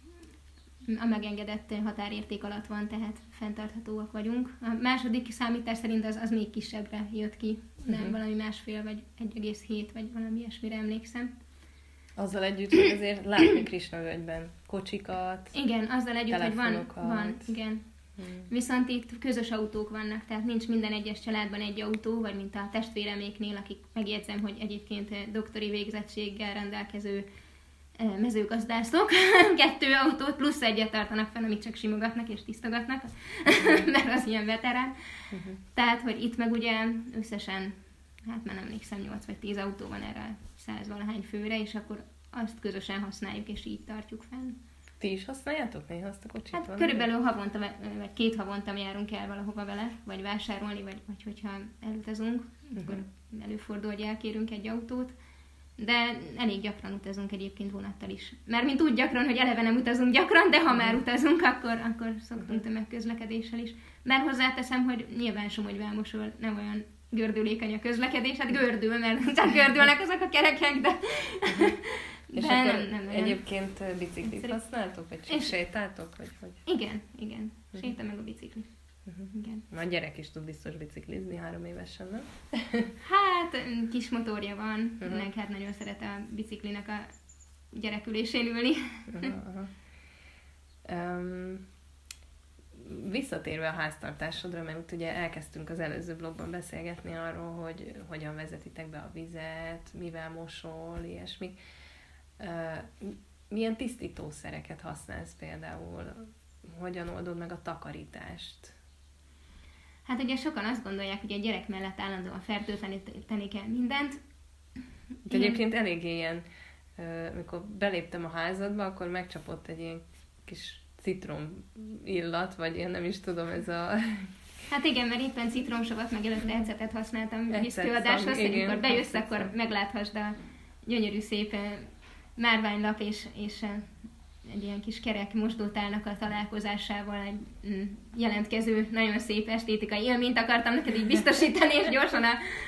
a megengedett határérték alatt van, tehát fenntarthatóak vagyunk. A második számítás szerint az, az még kisebbre jött ki, nem uh-huh. valami másfél vagy egy egész hét vagy valami ilyesmire emlékszem. Azzal együtt, hogy azért látni Krishna völgyben kocsikat, igen, azzal együtt, hogy van, van, igen. Hmm. Viszont itt közös autók vannak, tehát nincs minden egyes családban egy autó, vagy mint a testvéreméknél, akik megjegyzem, hogy egyébként doktori végzettséggel rendelkező mezőgazdászok, kettő autót plusz egyet tartanak fenn, amit csak simogatnak és tisztogatnak, mert az ilyen veterán. Uh-huh. Tehát, hogy itt meg ugye összesen, hát már nem emlékszem, nyolc vagy tíz autó van erre száz valahány főre, és akkor azt közösen használjuk, és így tartjuk fenn. Ti is használjátok néha azt a kocsit? Hát körülbelül havonta, vagy két havonta járunk el valahova vele, vagy vásárolni, vagy, vagy hogyha elutazunk, uh-huh. akkor előfordul, hogy elkérünk egy autót. De elég gyakran utazunk egyébként vonattal is. Mert mint úgy gyakran, hogy eleve nem utazunk gyakran, de ha már utazunk, akkor, akkor szoktunk tömegközlekedéssel is. Mert hozzáteszem, hogy nyilván Somogyvámosról nem olyan gördülékeny a közlekedés, hát gördül, mert csak gördülnek azok a kerekek, de... de és nem, akkor nem, nem egyébként biciklit használtok, vagy csak és... sétáltok? Vagy hogy? Igen, igen. Séta meg a bicikli. Uh-huh. Igen. Már gyerek is tud biztos biciklizni három évesen, nem? Hát, kis motorja van, uh-huh. meg hát nagyon szeret a biciklinek a gyerekülésén ülni. Uh-huh, uh-huh. Um, visszatérve a háztartásodra, mert ugye elkezdtünk az előző blogban beszélgetni arról, hogy hogyan vezetitek be a vizet, mivel mosol, ilyesmi. Uh, milyen tisztítószereket használsz például? Hogyan oldod meg a takarítást? Hát ugye sokan azt gondolják, hogy a gyerek mellett állandóan fertőtleníteni kell mindent. De egyébként elég ilyen, amikor beléptem a házadba, akkor megcsapott egy ilyen kis citrom illat, vagy én nem is tudom, ez a... Hát igen, mert éppen citromsavat, meg előtte ecetet használtam vízkőadáshoz, hogy amikor bejössz, akkor megláthassd a gyönyörű szép márványlap és, és egy ilyen kis kerek mosdótálnak a találkozásával egy jelentkező, nagyon szép esztétikai élményt akartam neked így biztosítani, és gyorsan a,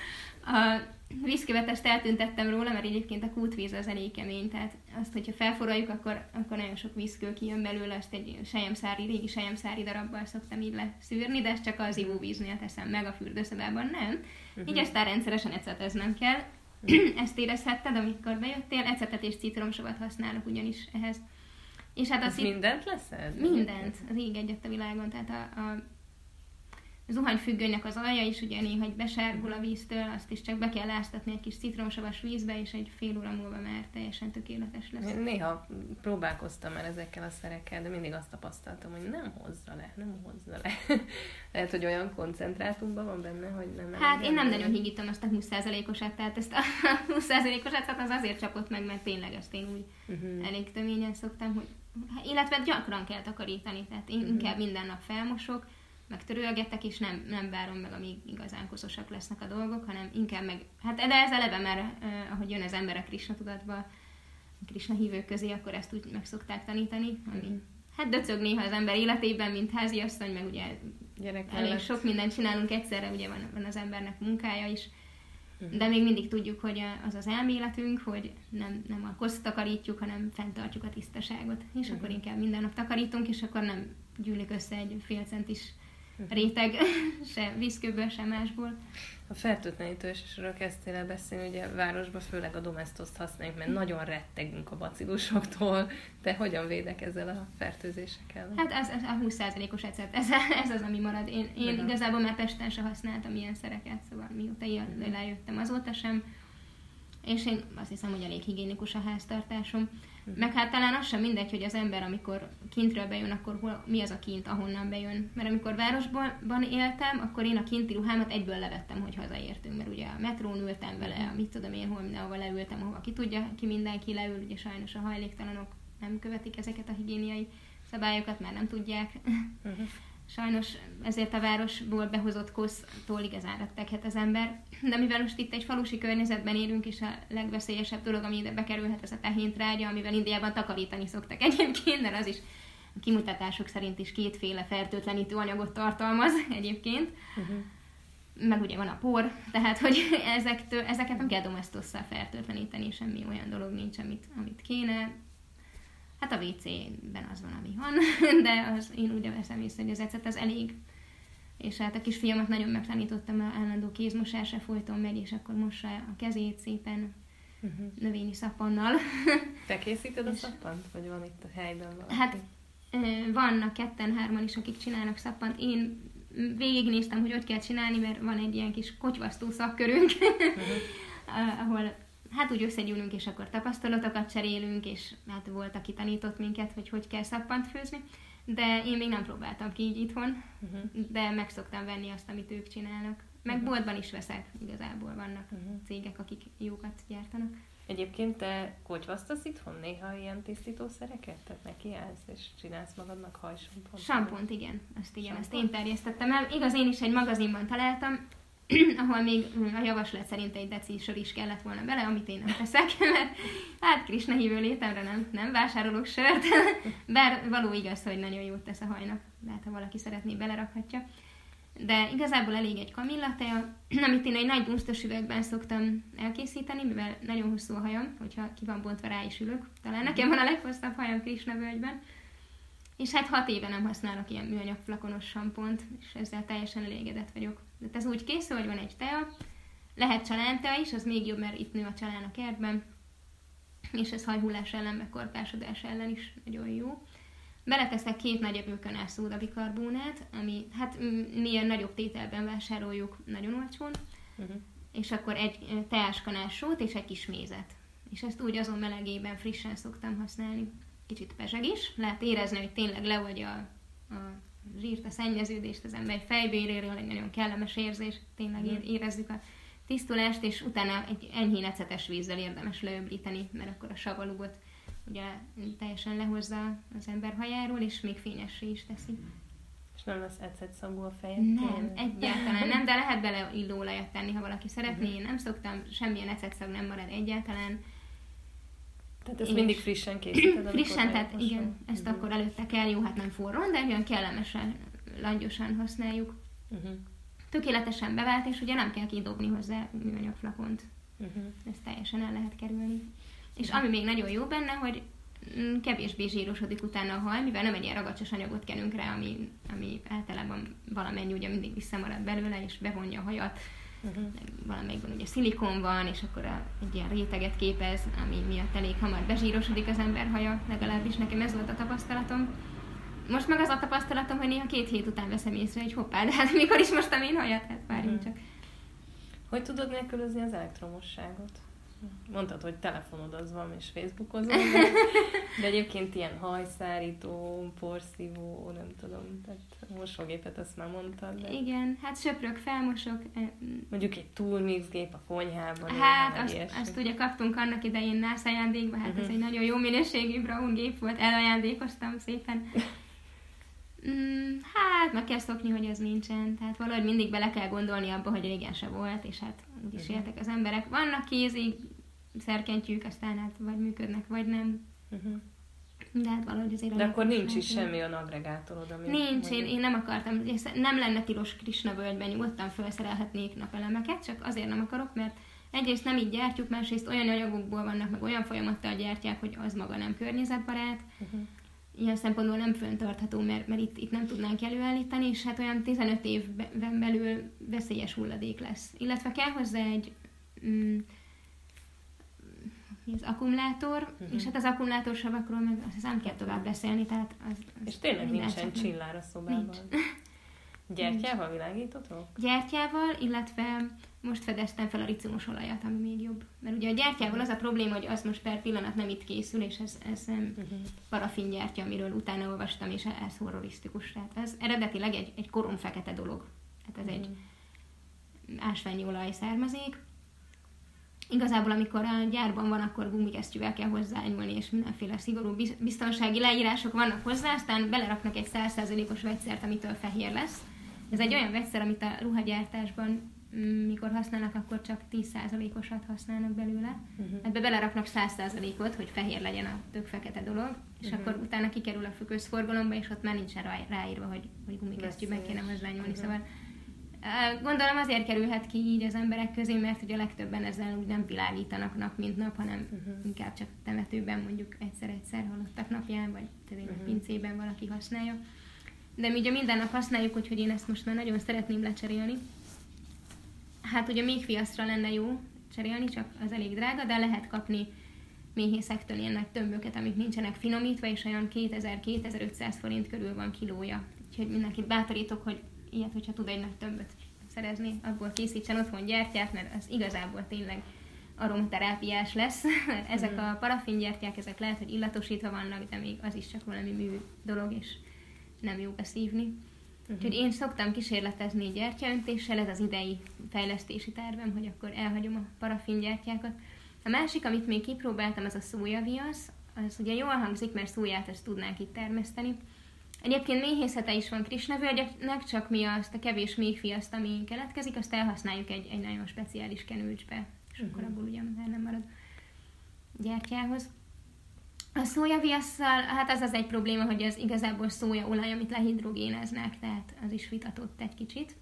a vízkövetest eltüntettem róla, mert egyébként a kútvíz az elég kemény, tehát azt, hogyha felforraljuk, akkor, akkor nagyon sok vízkő kijön belőle, azt egy selyemszári, régi selyemszári darabbal szoktam így leszűrni, de ezt csak az ivóvíznél teszem meg, a fürdőszobában nem. Uh-huh. Így aztán rendszeresen eceteznem kell. Uh-huh. Ezt érezhetted, amikor bejöttél, ecetet és citromsavat használok ugyanis ehhez. És hát az mindent leszed? Mindent. Az ég egyet a világon. Tehát a, a zuhanyfüggönynek az alja is ugye néha besárgul a víztől, azt is csak be kell áztatni egy kis citromsavas vízbe, és egy fél óra múlva már teljesen tökéletes lesz. Néha próbálkoztam már ezekkel a szerekkel, de mindig azt tapasztaltam, hogy nem hozza le, nem hozza le. Lehet, hogy olyan koncentrátumban van benne, hogy nem... Hát én nem nagyon higítom azt a húsz százalékosat, tehát ezt a húsz százalékosat az azért csapott meg, mert tényleg ezt én úgy uh-huh. elég töményen szoktam, hogy illetve gyakran kell takarítani, tehát én uh-huh. inkább minden nap felmosok, meg törölgetek, és nem, nem várom meg, amíg igazán koszosak lesznek a dolgok, hanem inkább meg, hát de ez eleve már, eh, ahogy jön az ember a Krisna tudatba, a Krisna hívők közé, akkor ezt úgy meg szokták tanítani, ami hát döcög néha az ember életében, mint háziasszony, meg ugye gyerek elég mellett. Sok mindent csinálunk egyszerre, ugye van, van az embernek munkája is, de még mindig tudjuk, hogy az az elméletünk, hogy nem, nem a koszt takarítjuk, hanem fenntartjuk a tisztaságot. És uh-huh. akkor inkább minden nap takarítunk, és akkor nem gyűlik össze egy fél centis réteg, se vízkőből, se másból. A fertőtlenítősről kezdtél el beszélni, ugye a városban főleg a domestoszt használjuk, mert nagyon rettegünk a bacillusoktól. Te hogyan védekezel a fertőzésekkel? Hát ez, ez a húsz százalékos ecet, ez, ez az, ami marad. Én, én igazából már Pesten sem használtam ilyen szereket, szóval mióta ilyen lejöttem, azóta sem. És én azt hiszem, hogy elég higiénikus a háztartásom. Uh-huh. Meg hát talán az sem mindegy, hogy az ember, amikor kintről bejön, akkor hol, mi az a kint, ahonnan bejön. Mert amikor városban éltem, akkor én a kinti ruhámat egyből levettem, hogy hazaértünk. Mert ugye a metrón ültem vele, mit tudom én, hol mindenhova leültem, ahova ki tudja, ki mindenki leül. Ugye sajnos a hajléktalanok nem követik ezeket a higiéniai szabályokat, már nem tudják. Uh-huh. Sajnos ezért a városból behozott kosztól igazán retteghet az ember. De mivel most itt egy falusi környezetben élünk, és a legveszélyesebb dolog, ami ide bekerülhet, ez a tehéntrágya, amivel Indiában takarítani szoktak egyébként, mert az is a kimutatások szerint is kétféle fertőtlenítő anyagot tartalmaz egyébként. Uh-huh. Meg ugye van a por, tehát hogy ezektől, ezeket nem kell domestosszal fertőtleníteni, semmi olyan dolog nincs, amit, amit kéne. Hát a vé cében az van, ami van, de az, én úgy veszem észre, hogy az ecet az elég. És hát a kisfiamat nagyon megtanítottam, a állandó kézmosásra folyton megy, és akkor mossa a kezét szépen uh-huh. növényi szappannal. Te készíted a szappant, vagy van itt a helyben valaki? Hát vannak ketten-hárman is, akik csinálnak szappant. Én végignéztem, hogy hogy kell csinálni, mert van egy ilyen kis kocsvasztó szakkörünk, uh-huh. ahol hát úgy összegyűlünk, és akkor tapasztalatokat cserélünk, és hát volt, aki tanított minket, hogy hogy kell szappant főzni, de én még nem próbáltam ki így itthon, uh-huh. de meg szoktam venni azt, amit ők csinálnak. Meg uh-huh. boltban is veszek, igazából vannak uh-huh. cégek, akik jókat gyártanak. Egyébként te kocsvasztasz itthon néha ilyen tisztítószereket? Tehát nekiállsz, és csinálsz magadnak hajsampont? Sampont, igen. Azt igen, Sampont? Ezt én terjesztettem el. Igaz, én is egy magazinban találtam, ahol még a javaslat szerint egy deci sör is kellett volna bele, amit én nem teszek, mert hát Krisna hívő létemre nem, nem vásárolok sört, bár való igaz, hogy nagyon jót tesz a hajnak, de hát ha valaki szeretné, belerakhatja. De igazából elég egy kamillatea, amit én egy nagy dunsztos üvegben szoktam elkészíteni, mivel nagyon hosszú a hajam, hogyha ki van bontva, rá is ülök. Talán nekem van a leghosszabb hajam Krisna völgyben. És hát hat éve nem használok ilyen műanyag flakonos sampont, és ezzel teljesen elégedett vagyok. De ez úgy készül, hogy van egy tea, lehet csalántea is, az még jobb, mert itt nő a csalán a kertben, és ez hajhullás ellen, meg korpásodás ellen is nagyon jó. Beleteszek két nagy evőkanál szódabikarbónát, ami hát milyen nagyobb tételben vásároljuk, nagyon olcsón, uh-huh. és akkor egy teáskanál sót és egy kis mézet. És ezt úgy azon melegében frissen szoktam használni. Kicsit pezseg is, lehet érezni, hogy tényleg leoldja a, a zsírt, a szennyeződést az ember fejbéréről, egy nagyon kellemes érzés, tényleg uh-huh. érezzük a tisztulást, és utána egy enyhén ecetes vízzel érdemes leöblíteni, mert akkor a savalugot ugye teljesen lehozza az ember hajáról, és még fényessé is teszi. És nem lesz ecetszagú a fejed? Nem, egyáltalán nem, de lehet bele illóolajat tenni, ha valaki szeretné. Uh-huh. Én nem szoktam, semmilyen ecetszag nem marad egyáltalán. Tehát ezt mindig frissen készíted? Frissen, tehát igen, ezt uh-huh. akkor előtte kell, jó, hát nem forrón, de olyan kellemesen, langyosan használjuk. Uh-huh. Tökéletesen bevált, és ugye nem kell kidobni hozzá műanyag flakont. Uh-huh. Ezt teljesen el lehet kerülni. És ami még nagyon jó benne, hogy kevésbé zsírosodik utána a haj, mivel nem egy ilyen ragacsos anyagot kenünk rá, ami, ami általában valamennyi ugye mindig visszamarad belőle, és bevonja a hajat. Uh-huh. Valamelyikben ugye szilikon van, és akkor a, egy ilyen réteget képez, ami miatt elég hamar bezsírosodik az ember haja, legalábbis nekem ez volt a tapasztalatom. Most meg az a tapasztalatom, hogy néha két hét után veszem észre, hogy hoppá, de hát mikor is mostam én hajat, hát várjunk uh-huh. csak. Hogy tudod nélkülözni az elektromosságot? Mondtad, hogy telefonod az van, és Facebookozol, de, de egyébként ilyen hajszárító, porszívó, nem tudom, tehát mosógépet azt már mondtad. De... Igen, hát söprök, felmosok. Mondjuk egy turmixgép a konyhában. Hát azt, azt ugye kaptunk annak idején nász ajándékba, hát uh-huh. ez egy nagyon jó minőségű Braun gép volt, elajándékoztam szépen. Mm, hát meg kell szokni, hogy ez nincsen, tehát valahogy mindig bele kell gondolni abba, hogy régen se volt, és hát úgyis uh-huh. éltek az emberek. Vannak kézi szerkentyűk, aztán hát vagy működnek, vagy nem. Uh-huh. De hát valahogy azért... De akkor nincs is semmi olyan aggregátorod, ami... Nincs, én, én nem akartam, nem lenne tilos Krisna völgyben, nyugodtan felszerelhetnék napelemeket, csak azért nem akarok, mert egyrészt nem így gyártjuk, másrészt olyan anyagokból vannak, meg olyan folyamattal gyártják, hogy az maga nem környezetbarát. Uh-huh. Ilyen szempontból nem föntartható, mert, mert itt, itt nem tudnánk előállítani, és hát olyan tizenöt évben belül veszélyes hulladék lesz. Illetve kell hozzá egy mm, az akkumulátor, uh-huh. és hát az akkumulátorsavakról meg az nem kell tovább beszélni, tehát az, az és tényleg nincsen csillár a szobában. Nincs. Gyertyával világítotok? Gyertyával, illetve most fedeztem fel a ricumos olajat, ami még jobb. Mert ugye a gyertyával az a probléma, hogy az most per pillanat nem itt készül, és ez, ez uh-huh. parafin gyertya, amiről utána olvastam, és ez horrorisztikus. Tehát ez eredetileg egy, egy korom fekete dolog. Tehát ez uh-huh. egy ásványi olaj származék. Igazából, amikor a gyárban van, akkor gumikesztyűvel kell hozzányúlni, és mindenféle szigorú biztonsági leírások vannak hozzá, aztán beleraknak egy száz százalékos vegyszert, amitől fehér lesz. Ez egy olyan vegyszer, amit a ruhagyártásban, mikor használnak, akkor csak tíz százalékosat használnak belőle. Uh-huh. Ebbe beleraknak száz százalékot, hogy fehér legyen a tök fekete dolog, és uh-huh. akkor utána kikerül a közforgalomba, és ott már nincsen ráírva, hogy, hogy gumikesztyűben kéne hozzányúlni. Uh-huh. Szóval gondolom azért kerülhet ki így az emberek közé, mert ugye a legtöbben ezzel úgy nem világítanak nap mint nap, hanem uh-huh. inkább csak temetőben mondjuk egyszer-egyszer halottak napján, vagy tényleg uh-huh. pincében valaki használja. De mi ugye minden nap használjuk, úgyhogy én ezt most már nagyon szeretném lecserélni. Hát ugye még fiasztra lenne jó cserélni, csak az elég drága, de lehet kapni méhészektől ilyen nagy tömböket, amik nincsenek finomítva, és olyan kétezer-kétezer-ötszáz forint körül van kilója. Úgyhogy mindenkit bátorítok, hogy ilyet, hogyha tud egy nagy tömböt szerezni, abból készítsen otthon gyertyát, mert az igazából tényleg aromaterápiás lesz. Ezek a parafingyertyák, ezek lehet, hogy illatosítva vannak, de még az is csak valami mű dolog, és nem jó beszívni. Uh-huh. Úgyhogy én szoktam kísérletezni gyertyaöntéssel, ez az idei fejlesztési tervem, hogy akkor elhagyom a parafingyertyákat. A másik, amit még kipróbáltam, az a szójaviasz. Az ugye jól hangzik, mert szóját ezt tudnánk itt termeszteni. Egyébként méhészete is van Krisnavölgyeknek, csak mi azt a kevés méhfiaszt, ami keletkezik, azt elhasználjuk egy, egy nagyon speciális kenőcsbe, és uh-huh. akkor abból ugye már nem marad gyertyához. A szójaviasszal, hát az az egy probléma, hogy az igazából szójaolaj, amit lehidrogéneznek, tehát az is vitatott egy kicsit.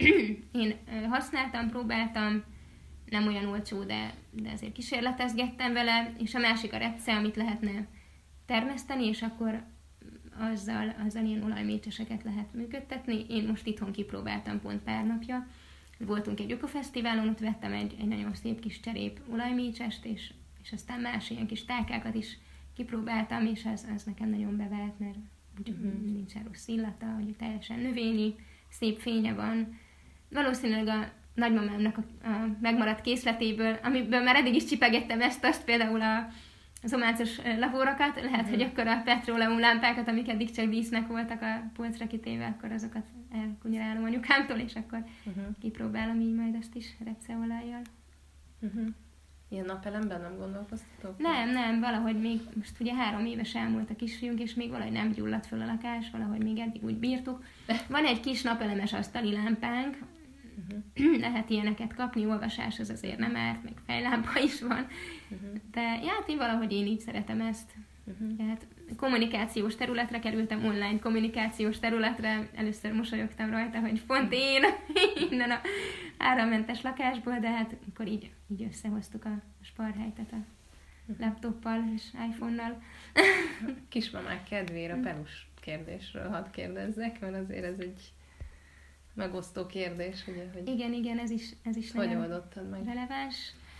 Én használtam, próbáltam, nem olyan olcsó, de, de azért kísérletezgettem vele, és a másik a repce, amit lehetne termeszteni, és akkor azzal, azzal ilyen olajmécseseket lehet működtetni. Én most itthon kipróbáltam pont pár napja. Voltunk egy ökofesztiválon, ott vettem egy, egy nagyon szép kis cserép olajmécsest, és, és aztán más ilyen kis tálkákat is kipróbáltam, és az, az nekem nagyon bevált, mert uh-huh. nincsen rossz illata, hogy teljesen növényi, szép fénye van. Valószínűleg a nagymamámnak a, a megmaradt készletéből, amiből már eddig is csipegettem ezt-azt, például a az omácos lavórakat, lehet, uh-huh. hogy akkor a petróleum lámpákat, amik eddig csak dísznek voltak a polcra kitéve, akkor azokat elkunyarálom anyukámtól, és akkor uh-huh. kipróbálom így majd azt is repceolajjal. Uh-huh. Ilyen napelemben nem gondolkoztatok? Nem, nem, valahogy még, most ugye három éves elmúlt a kisfiunk, és még valahogy nem gyulladt föl a lakás, valahogy még eddig úgy bírtuk. Van egy kis napelemes asztali lámpánk, uh-huh. lehet ilyeneket kapni, olvasás az azért nem árt, meg fejlámpa is van, uh-huh. de hát én valahogy én így szeretem ezt. Uh-huh. Tehát kommunikációs területre kerültem, online kommunikációs területre, először mosolyogtam rajta, hogy pont én innen a árammentes lakásból, de hát akkor így, így összehoztuk a sparhelytet a laptoppal és iPhone-nal. Kismamák kedvére a pelus kérdésről hadd kérdezzek, mert azért ez egy megosztó kérdés, ugye, hogy igen, igen, ez is, ez is hogy oldottad meg? Releváns.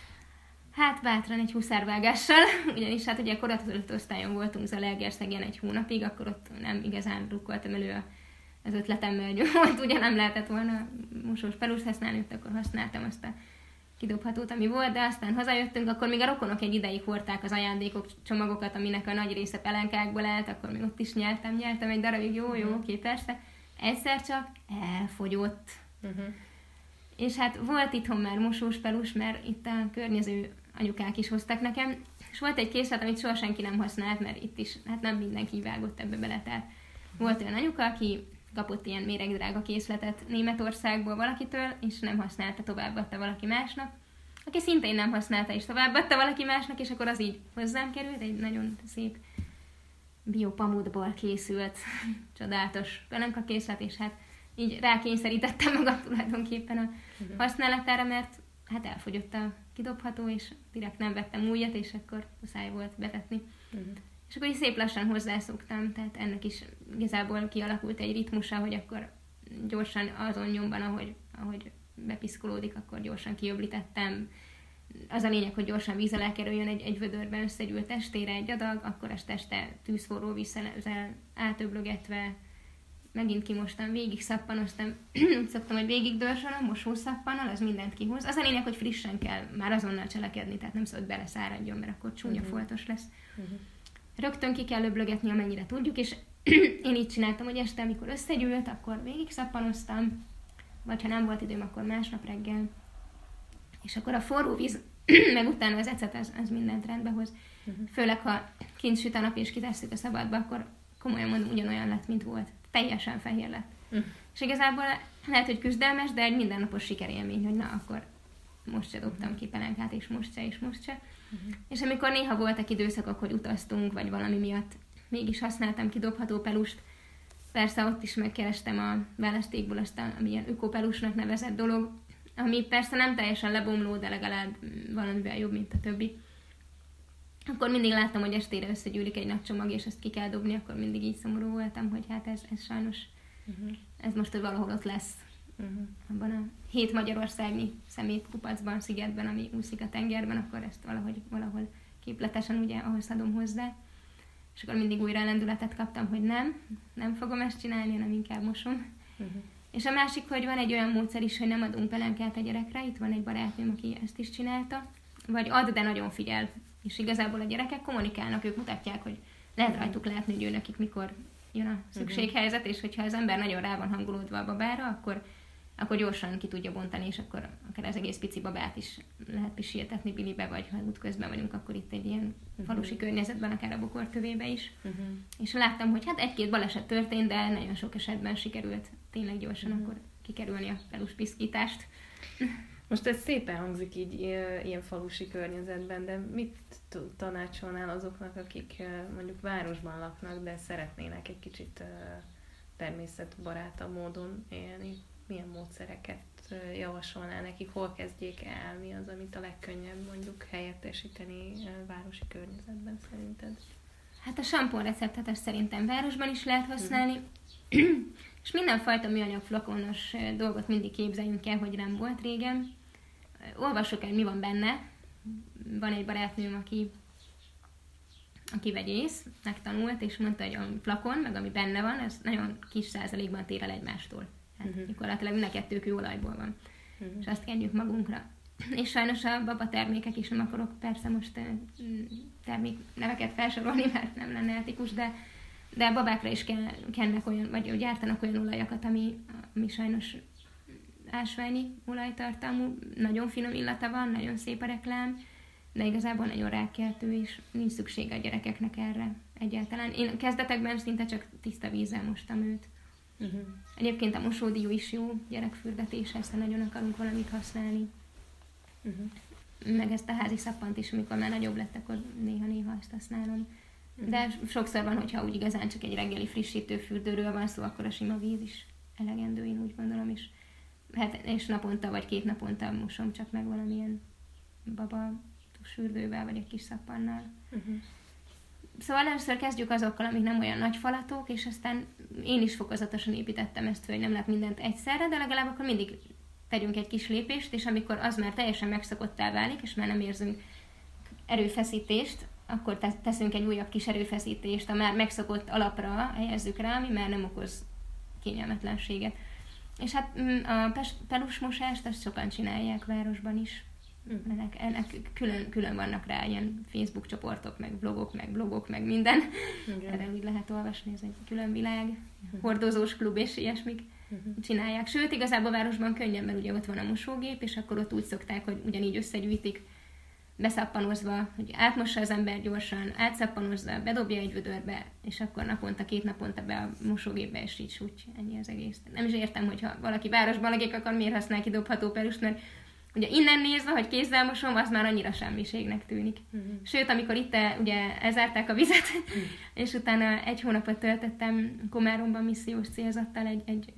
Hát bátran egy huszárvágással, ugyanis hát ugye koratölt osztályon voltunk Zalaegerszegen egy hónapig, akkor ott nem igazán rukkoltam elő az ötletemmel, hogy ott ugye nem lehetett volna mosós pelust használni, ott akkor használtam azt a kidobhatót, ami volt, de aztán hazajöttünk, akkor még a rokonok egy ideig hordták az ajándékok csomagokat, aminek a nagy része pelenkákból állt, akkor még ott is nyertem, nyertem egy darabig, jó, jó, oké, persze. Egyszer csak elfogyott. Uh-huh. És hát volt itthon már mosós pelus, mert itt a környező anyukák is hoztak nekem, és volt egy készlet, amit soha senki nem használt, mert itt is hát nem mindenki vágott ebbe bele. Tehát volt olyan anyuka, aki kapott ilyen méregdrága készletet Németországból valakitől, és nem használta, továbbadta valaki másnak, aki szintén nem használta, és továbbadta valaki másnak, és akkor az így hozzám került, egy nagyon szép biopamutból készült csodálatos pelenka készlet, és hát így rákényszerítettem magam tulajdonképpen a uh-huh. használatára, mert hát elfogyott a kidobható, és direkt nem vettem újat, és akkor muszáj volt betetni. Uh-huh. És akkor így szép lassan hozzászoktam, tehát ennek is igazából kialakult egy ritmusa, hogy akkor gyorsan azon nyomban, ahogy, ahogy bepiszkolódik, akkor gyorsan kiöblítettem. Az a lényeg, hogy gyorsan víz alá kerüljön egy, egy vödörben összegyűlt testére egy adag, akkor ezt este tűzforró vízzel átöblögetve megint kimostam, végig szappanoztam, úgy szoktam, hogy végig dörzsölöm, mosószappannal, az mindent kihoz. Az a lényeg, hogy frissen kell már azonnal cselekedni, tehát nem szabad beleszáradjon, mert akkor csúnya uh-huh. foltos lesz. Uh-huh. Rögtön ki kell öblögetni, amennyire tudjuk, és én így csináltam, hogy este, amikor összegyűlt, akkor végig szappanoztam, vagy ha nem volt időm, akkor másnap reggel. És akkor a forró víz, meg utána az ecet, az, az mindent rendbe hoz. Uh-huh. Főleg, ha kint süt a nap és kitesszük a szabadba, akkor komolyan mondom, ugyanolyan lett, mint volt. Teljesen fehér lett. Uh-huh. És igazából lehet, hogy küzdelmes, de egy mindennapos sikerélmény, hogy na, akkor most se dobtam uh-huh. ki pelenkát, és most se, és most se. Uh-huh. És amikor néha voltak időszakok, hogy utaztunk, vagy valami miatt mégis használtam kidobható pelust, persze ott is megkerestem a választékból azt, ami ilyen ökopelusnak nevezett dolog, ami persze nem teljesen lebomló, de legalább valamivel jobb, mint a többi. Akkor mindig láttam, hogy estére összegyűlik egy nagy csomag, és ezt ki kell dobni, akkor mindig így szomorú voltam, hogy hát ez, ez sajnos, uh-huh. ez most hogy valahol ott lesz. Uh-huh. Abban a hét magyarországi szemétkupacban, szigetben, ami úszik a tengerben, akkor ezt valahogy, valahol képletesen ugye ahhoz adom hozzá. És akkor mindig újra lendületet kaptam, hogy nem, nem fogom ezt csinálni, hanem inkább mosom. Uh-huh. És a másik, hogy van egy olyan módszer is, hogy nem adunk pelenkát a gyerekre, itt van egy barátnőm, aki ezt is csinálta, vagy ad, de nagyon figyel. És igazából a gyerekek kommunikálnak, ők mutatják, hogy lehet rajtuk látni, hogy ő nekik mikor jön a szükséghelyzet, és hogyha az ember nagyon rá van hangolódva a babára, akkor, akkor gyorsan ki tudja bontani, és akkor akár az egész pici babát is lehet pisiltetni bilibe, vagy ha útközben vagyunk, akkor itt egy ilyen falusi környezetben, akár a bokortövébe is. Uh-huh. És láttam, hogy hát egy-két baleset történt, de nagyon sok esetben sikerült tényleg gyorsan uh-huh. akkor kikerülni a peluspiszkítást. Most ez szépen hangzik így ilyen falusi környezetben, de mit tanácsolnál azoknak, akik mondjuk városban laknak, de szeretnének egy kicsit természetbarátabb módon élni? Milyen módszereket javasolnál nekik? Hol kezdjék el? Mi az, amit a legkönnyebb mondjuk helyettesíteni városi környezetben szerinted? Hát a sampon receptet ezt szerintem városban is lehet használni, mm. és mindenfajta műanyag flakonos dolgot mindig képzeljünk el, hogy nem volt régen. Olvassuk el, mi van benne. Van egy barátnőm, aki, aki vegyész, megtanult, és mondta, hogy a flakon, meg ami benne van, ez nagyon kis százalékban tér el egymástól. Hát uh-huh. gyakorlatilag mind a kettő kőolajból van. Uh-huh. És azt kenjük magunkra. És sajnos a baba termékek is, nem akarok persze most termék neveket felsorolni, mert nem lenne etikus, de, de a babákra is kennek olyan, vagy gyártanak olyan olajakat, ami, ami sajnos ásványi olajtartalmú, nagyon finom illata van, nagyon szép a reklám, de igazából nagyon rákkeltő, és nincs szüksége a gyerekeknek erre egyáltalán. Én kezdetekben szinte csak tiszta vízzel mostam őt. Uh-huh. Egyébként a mosódió is jó gyerekfürdetéshez, ha nagyon akarunk valamit használni. Uh-huh. Meg ezt a házi szappant is, amikor már nagyobb lett, akkor néha-néha ezt használom. Uh-huh. De sokszor van, hogyha úgy igazán csak egy reggeli frissítő fürdőről van szó, akkor a sima víz is elegendő, én úgy gondolom, és, hát, és naponta vagy két naponta mosom csak meg valamilyen baba fürdővel, vagy egy kis szappannal. Uh-huh. Szóval először kezdjük azokkal, amik nem olyan nagy falatok, és aztán én is fokozatosan építettem ezt, hogy nem lehet mindent egyszerre, de legalább akkor mindig tegyünk egy kis lépést, és amikor az már teljesen megszokottá válik, és már nem érzünk erőfeszítést, akkor teszünk egy újabb kis erőfeszítést, a már megszokott alapra helyezzük rá, ami már nem okoz kényelmetlenséget. És hát a pelusmosást azt sokan csinálják városban is. Ennek, ennek külön, külön vannak rá ilyen Facebook csoportok, meg blogok, meg blogok, meg minden. Igen. Erre úgy lehet olvasni, ez egy külön világ. Hordozós klub és ilyesmik uh-huh. csinálják. Sőt, igazából városban könnyen, mert ugye ott van a mosógép, és akkor ott úgy szokták, hogy ugyanígy összegyűjtik, beszappanozva, hogy átmossa az ember gyorsan, átszappanozza, bedobja egy vödörbe, és akkor naponta, két naponta be a mosógépbe, és így úgy, ennyi az egész. Nem is értem, hogyha valaki városban lakik, akkor miért használ kidobható perust, mert ugye innen nézve, hogy kézzel mosom, az már annyira semmiségnek tűnik. Uh-huh. Sőt, amikor itt ugye elzárták a vizet, uh-huh. és utána egy hónapot töltöttem Komáromban missziós célzattal, egy, egy,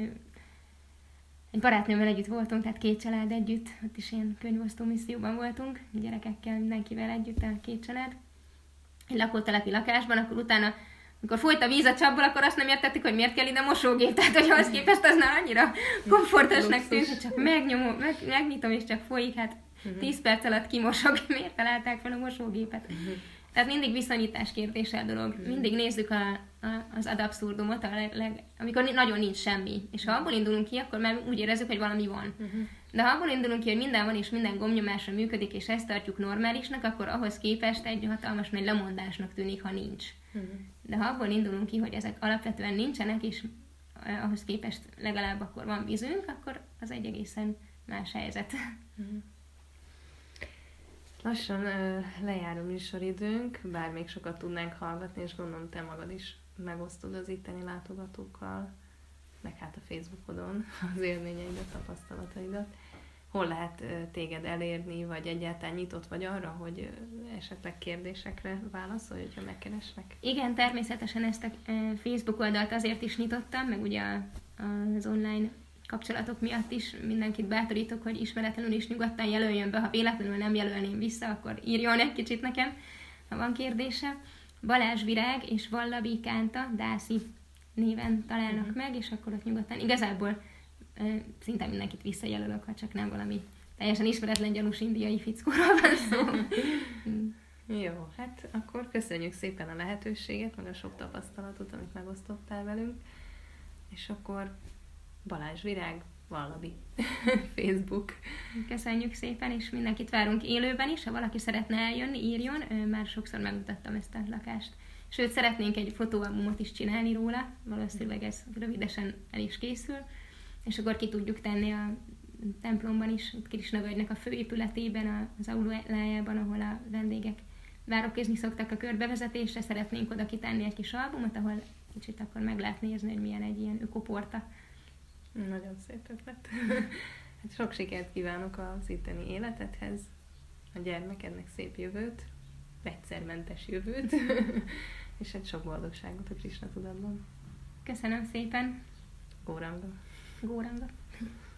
egy barátnőmmel együtt voltunk, tehát két család együtt, ott is ilyen könyvosztó misszióban voltunk, gyerekekkel, mindenkivel együtt, a két család, egy lakótelepi lakásban, akkor utána amikor folyt a víz a csapból, akkor azt nem értettük, hogy miért kell ide mosógép. Tehát, hogy ahhoz képest az már annyira komfortosnak tűnt, hogy csak megnyomom, meg, megnyitom, és csak folyik, hát uh-huh. tíz perc alatt kimosok, miért találták fel a mosógépet. Uh-huh. Tehát mindig viszonyítás kérdése a dolog. Uh-huh. Mindig nézzük a, a, az ad abszurdumot, a leg, leg, amikor nagyon nincs semmi. És ha abból indulunk ki, akkor már úgy érezzük, hogy valami van. Uh-huh. De ha abból indulunk ki, hogy minden van, és minden gombnyomásra működik, és ezt tartjuk normálisnak, akkor ahhoz képest egy hatalmas nagy lemondásnak tűnik, ha nincs. Uh-huh. De ha abból indulunk ki, hogy ezek alapvetően nincsenek, és ahhoz képest legalább akkor van vízünk, akkor az egy egészen más helyzet. Uh-huh. Lassan uh, lejár a műsoridőnk, bár még sokat tudnánk hallgatni, és gondolom te magad is megosztod az itteni látogatókkal, meg hát a Facebookodon az élményeidet, tapasztalataidat. Hol lehet uh, téged elérni, vagy egyáltalán nyitott vagy arra, hogy uh, esetleg kérdésekre válaszolj, hogyha megkeresnek? Igen, természetesen ezt a uh, Facebook oldalt azért is nyitottam, meg ugye a, az online kapcsolatok miatt is mindenkit bátorítok, hogy ismeretlenül is nyugodtan jelöljön be, ha véletlenül nem jelölném vissza, akkor írjon egy kicsit nekem, ha van kérdése. Balázs Virág és Vallabi Kánta Dászi néven találnak uh-huh. meg, és akkor ott nyugodtan. Igazából uh, szinte mindenkit visszajelölök, ha csak nem valami teljesen ismeretlen gyanús indiai fickóról van szó. Jó, hát akkor köszönjük szépen a lehetőséget, meg a sok tapasztalatot, amit megosztottál velünk, és akkor Balázs Virág, Vallabi, Facebook. Köszönjük szépen, és mindenkit várunk élőben is, ha valaki szeretne eljönni, írjon, már sokszor megmutattam ezt a lakást. Sőt, szeretnénk egy fotóalbumot is csinálni róla, valószínűleg ez rövidesen el is készül, és akkor ki tudjuk tenni a templomban is, Krisnavölgynek a főépületében, az aulájában, ahol a vendégek várakozni szoktak a körbevezetésre, szeretnénk oda kitenni egy kis albumot, ahol kicsit akkor meg lehet nézni, hogy milyen egy ilyen ökoporta. Nagyon szép ötlet. Hát sok sikert kívánok az itteni életedhez, a gyermekednek szép jövőt, vegyszermentes jövőt, és egy sok boldogságot a Krisna tudatban. Köszönöm szépen! Góranga! Góranga!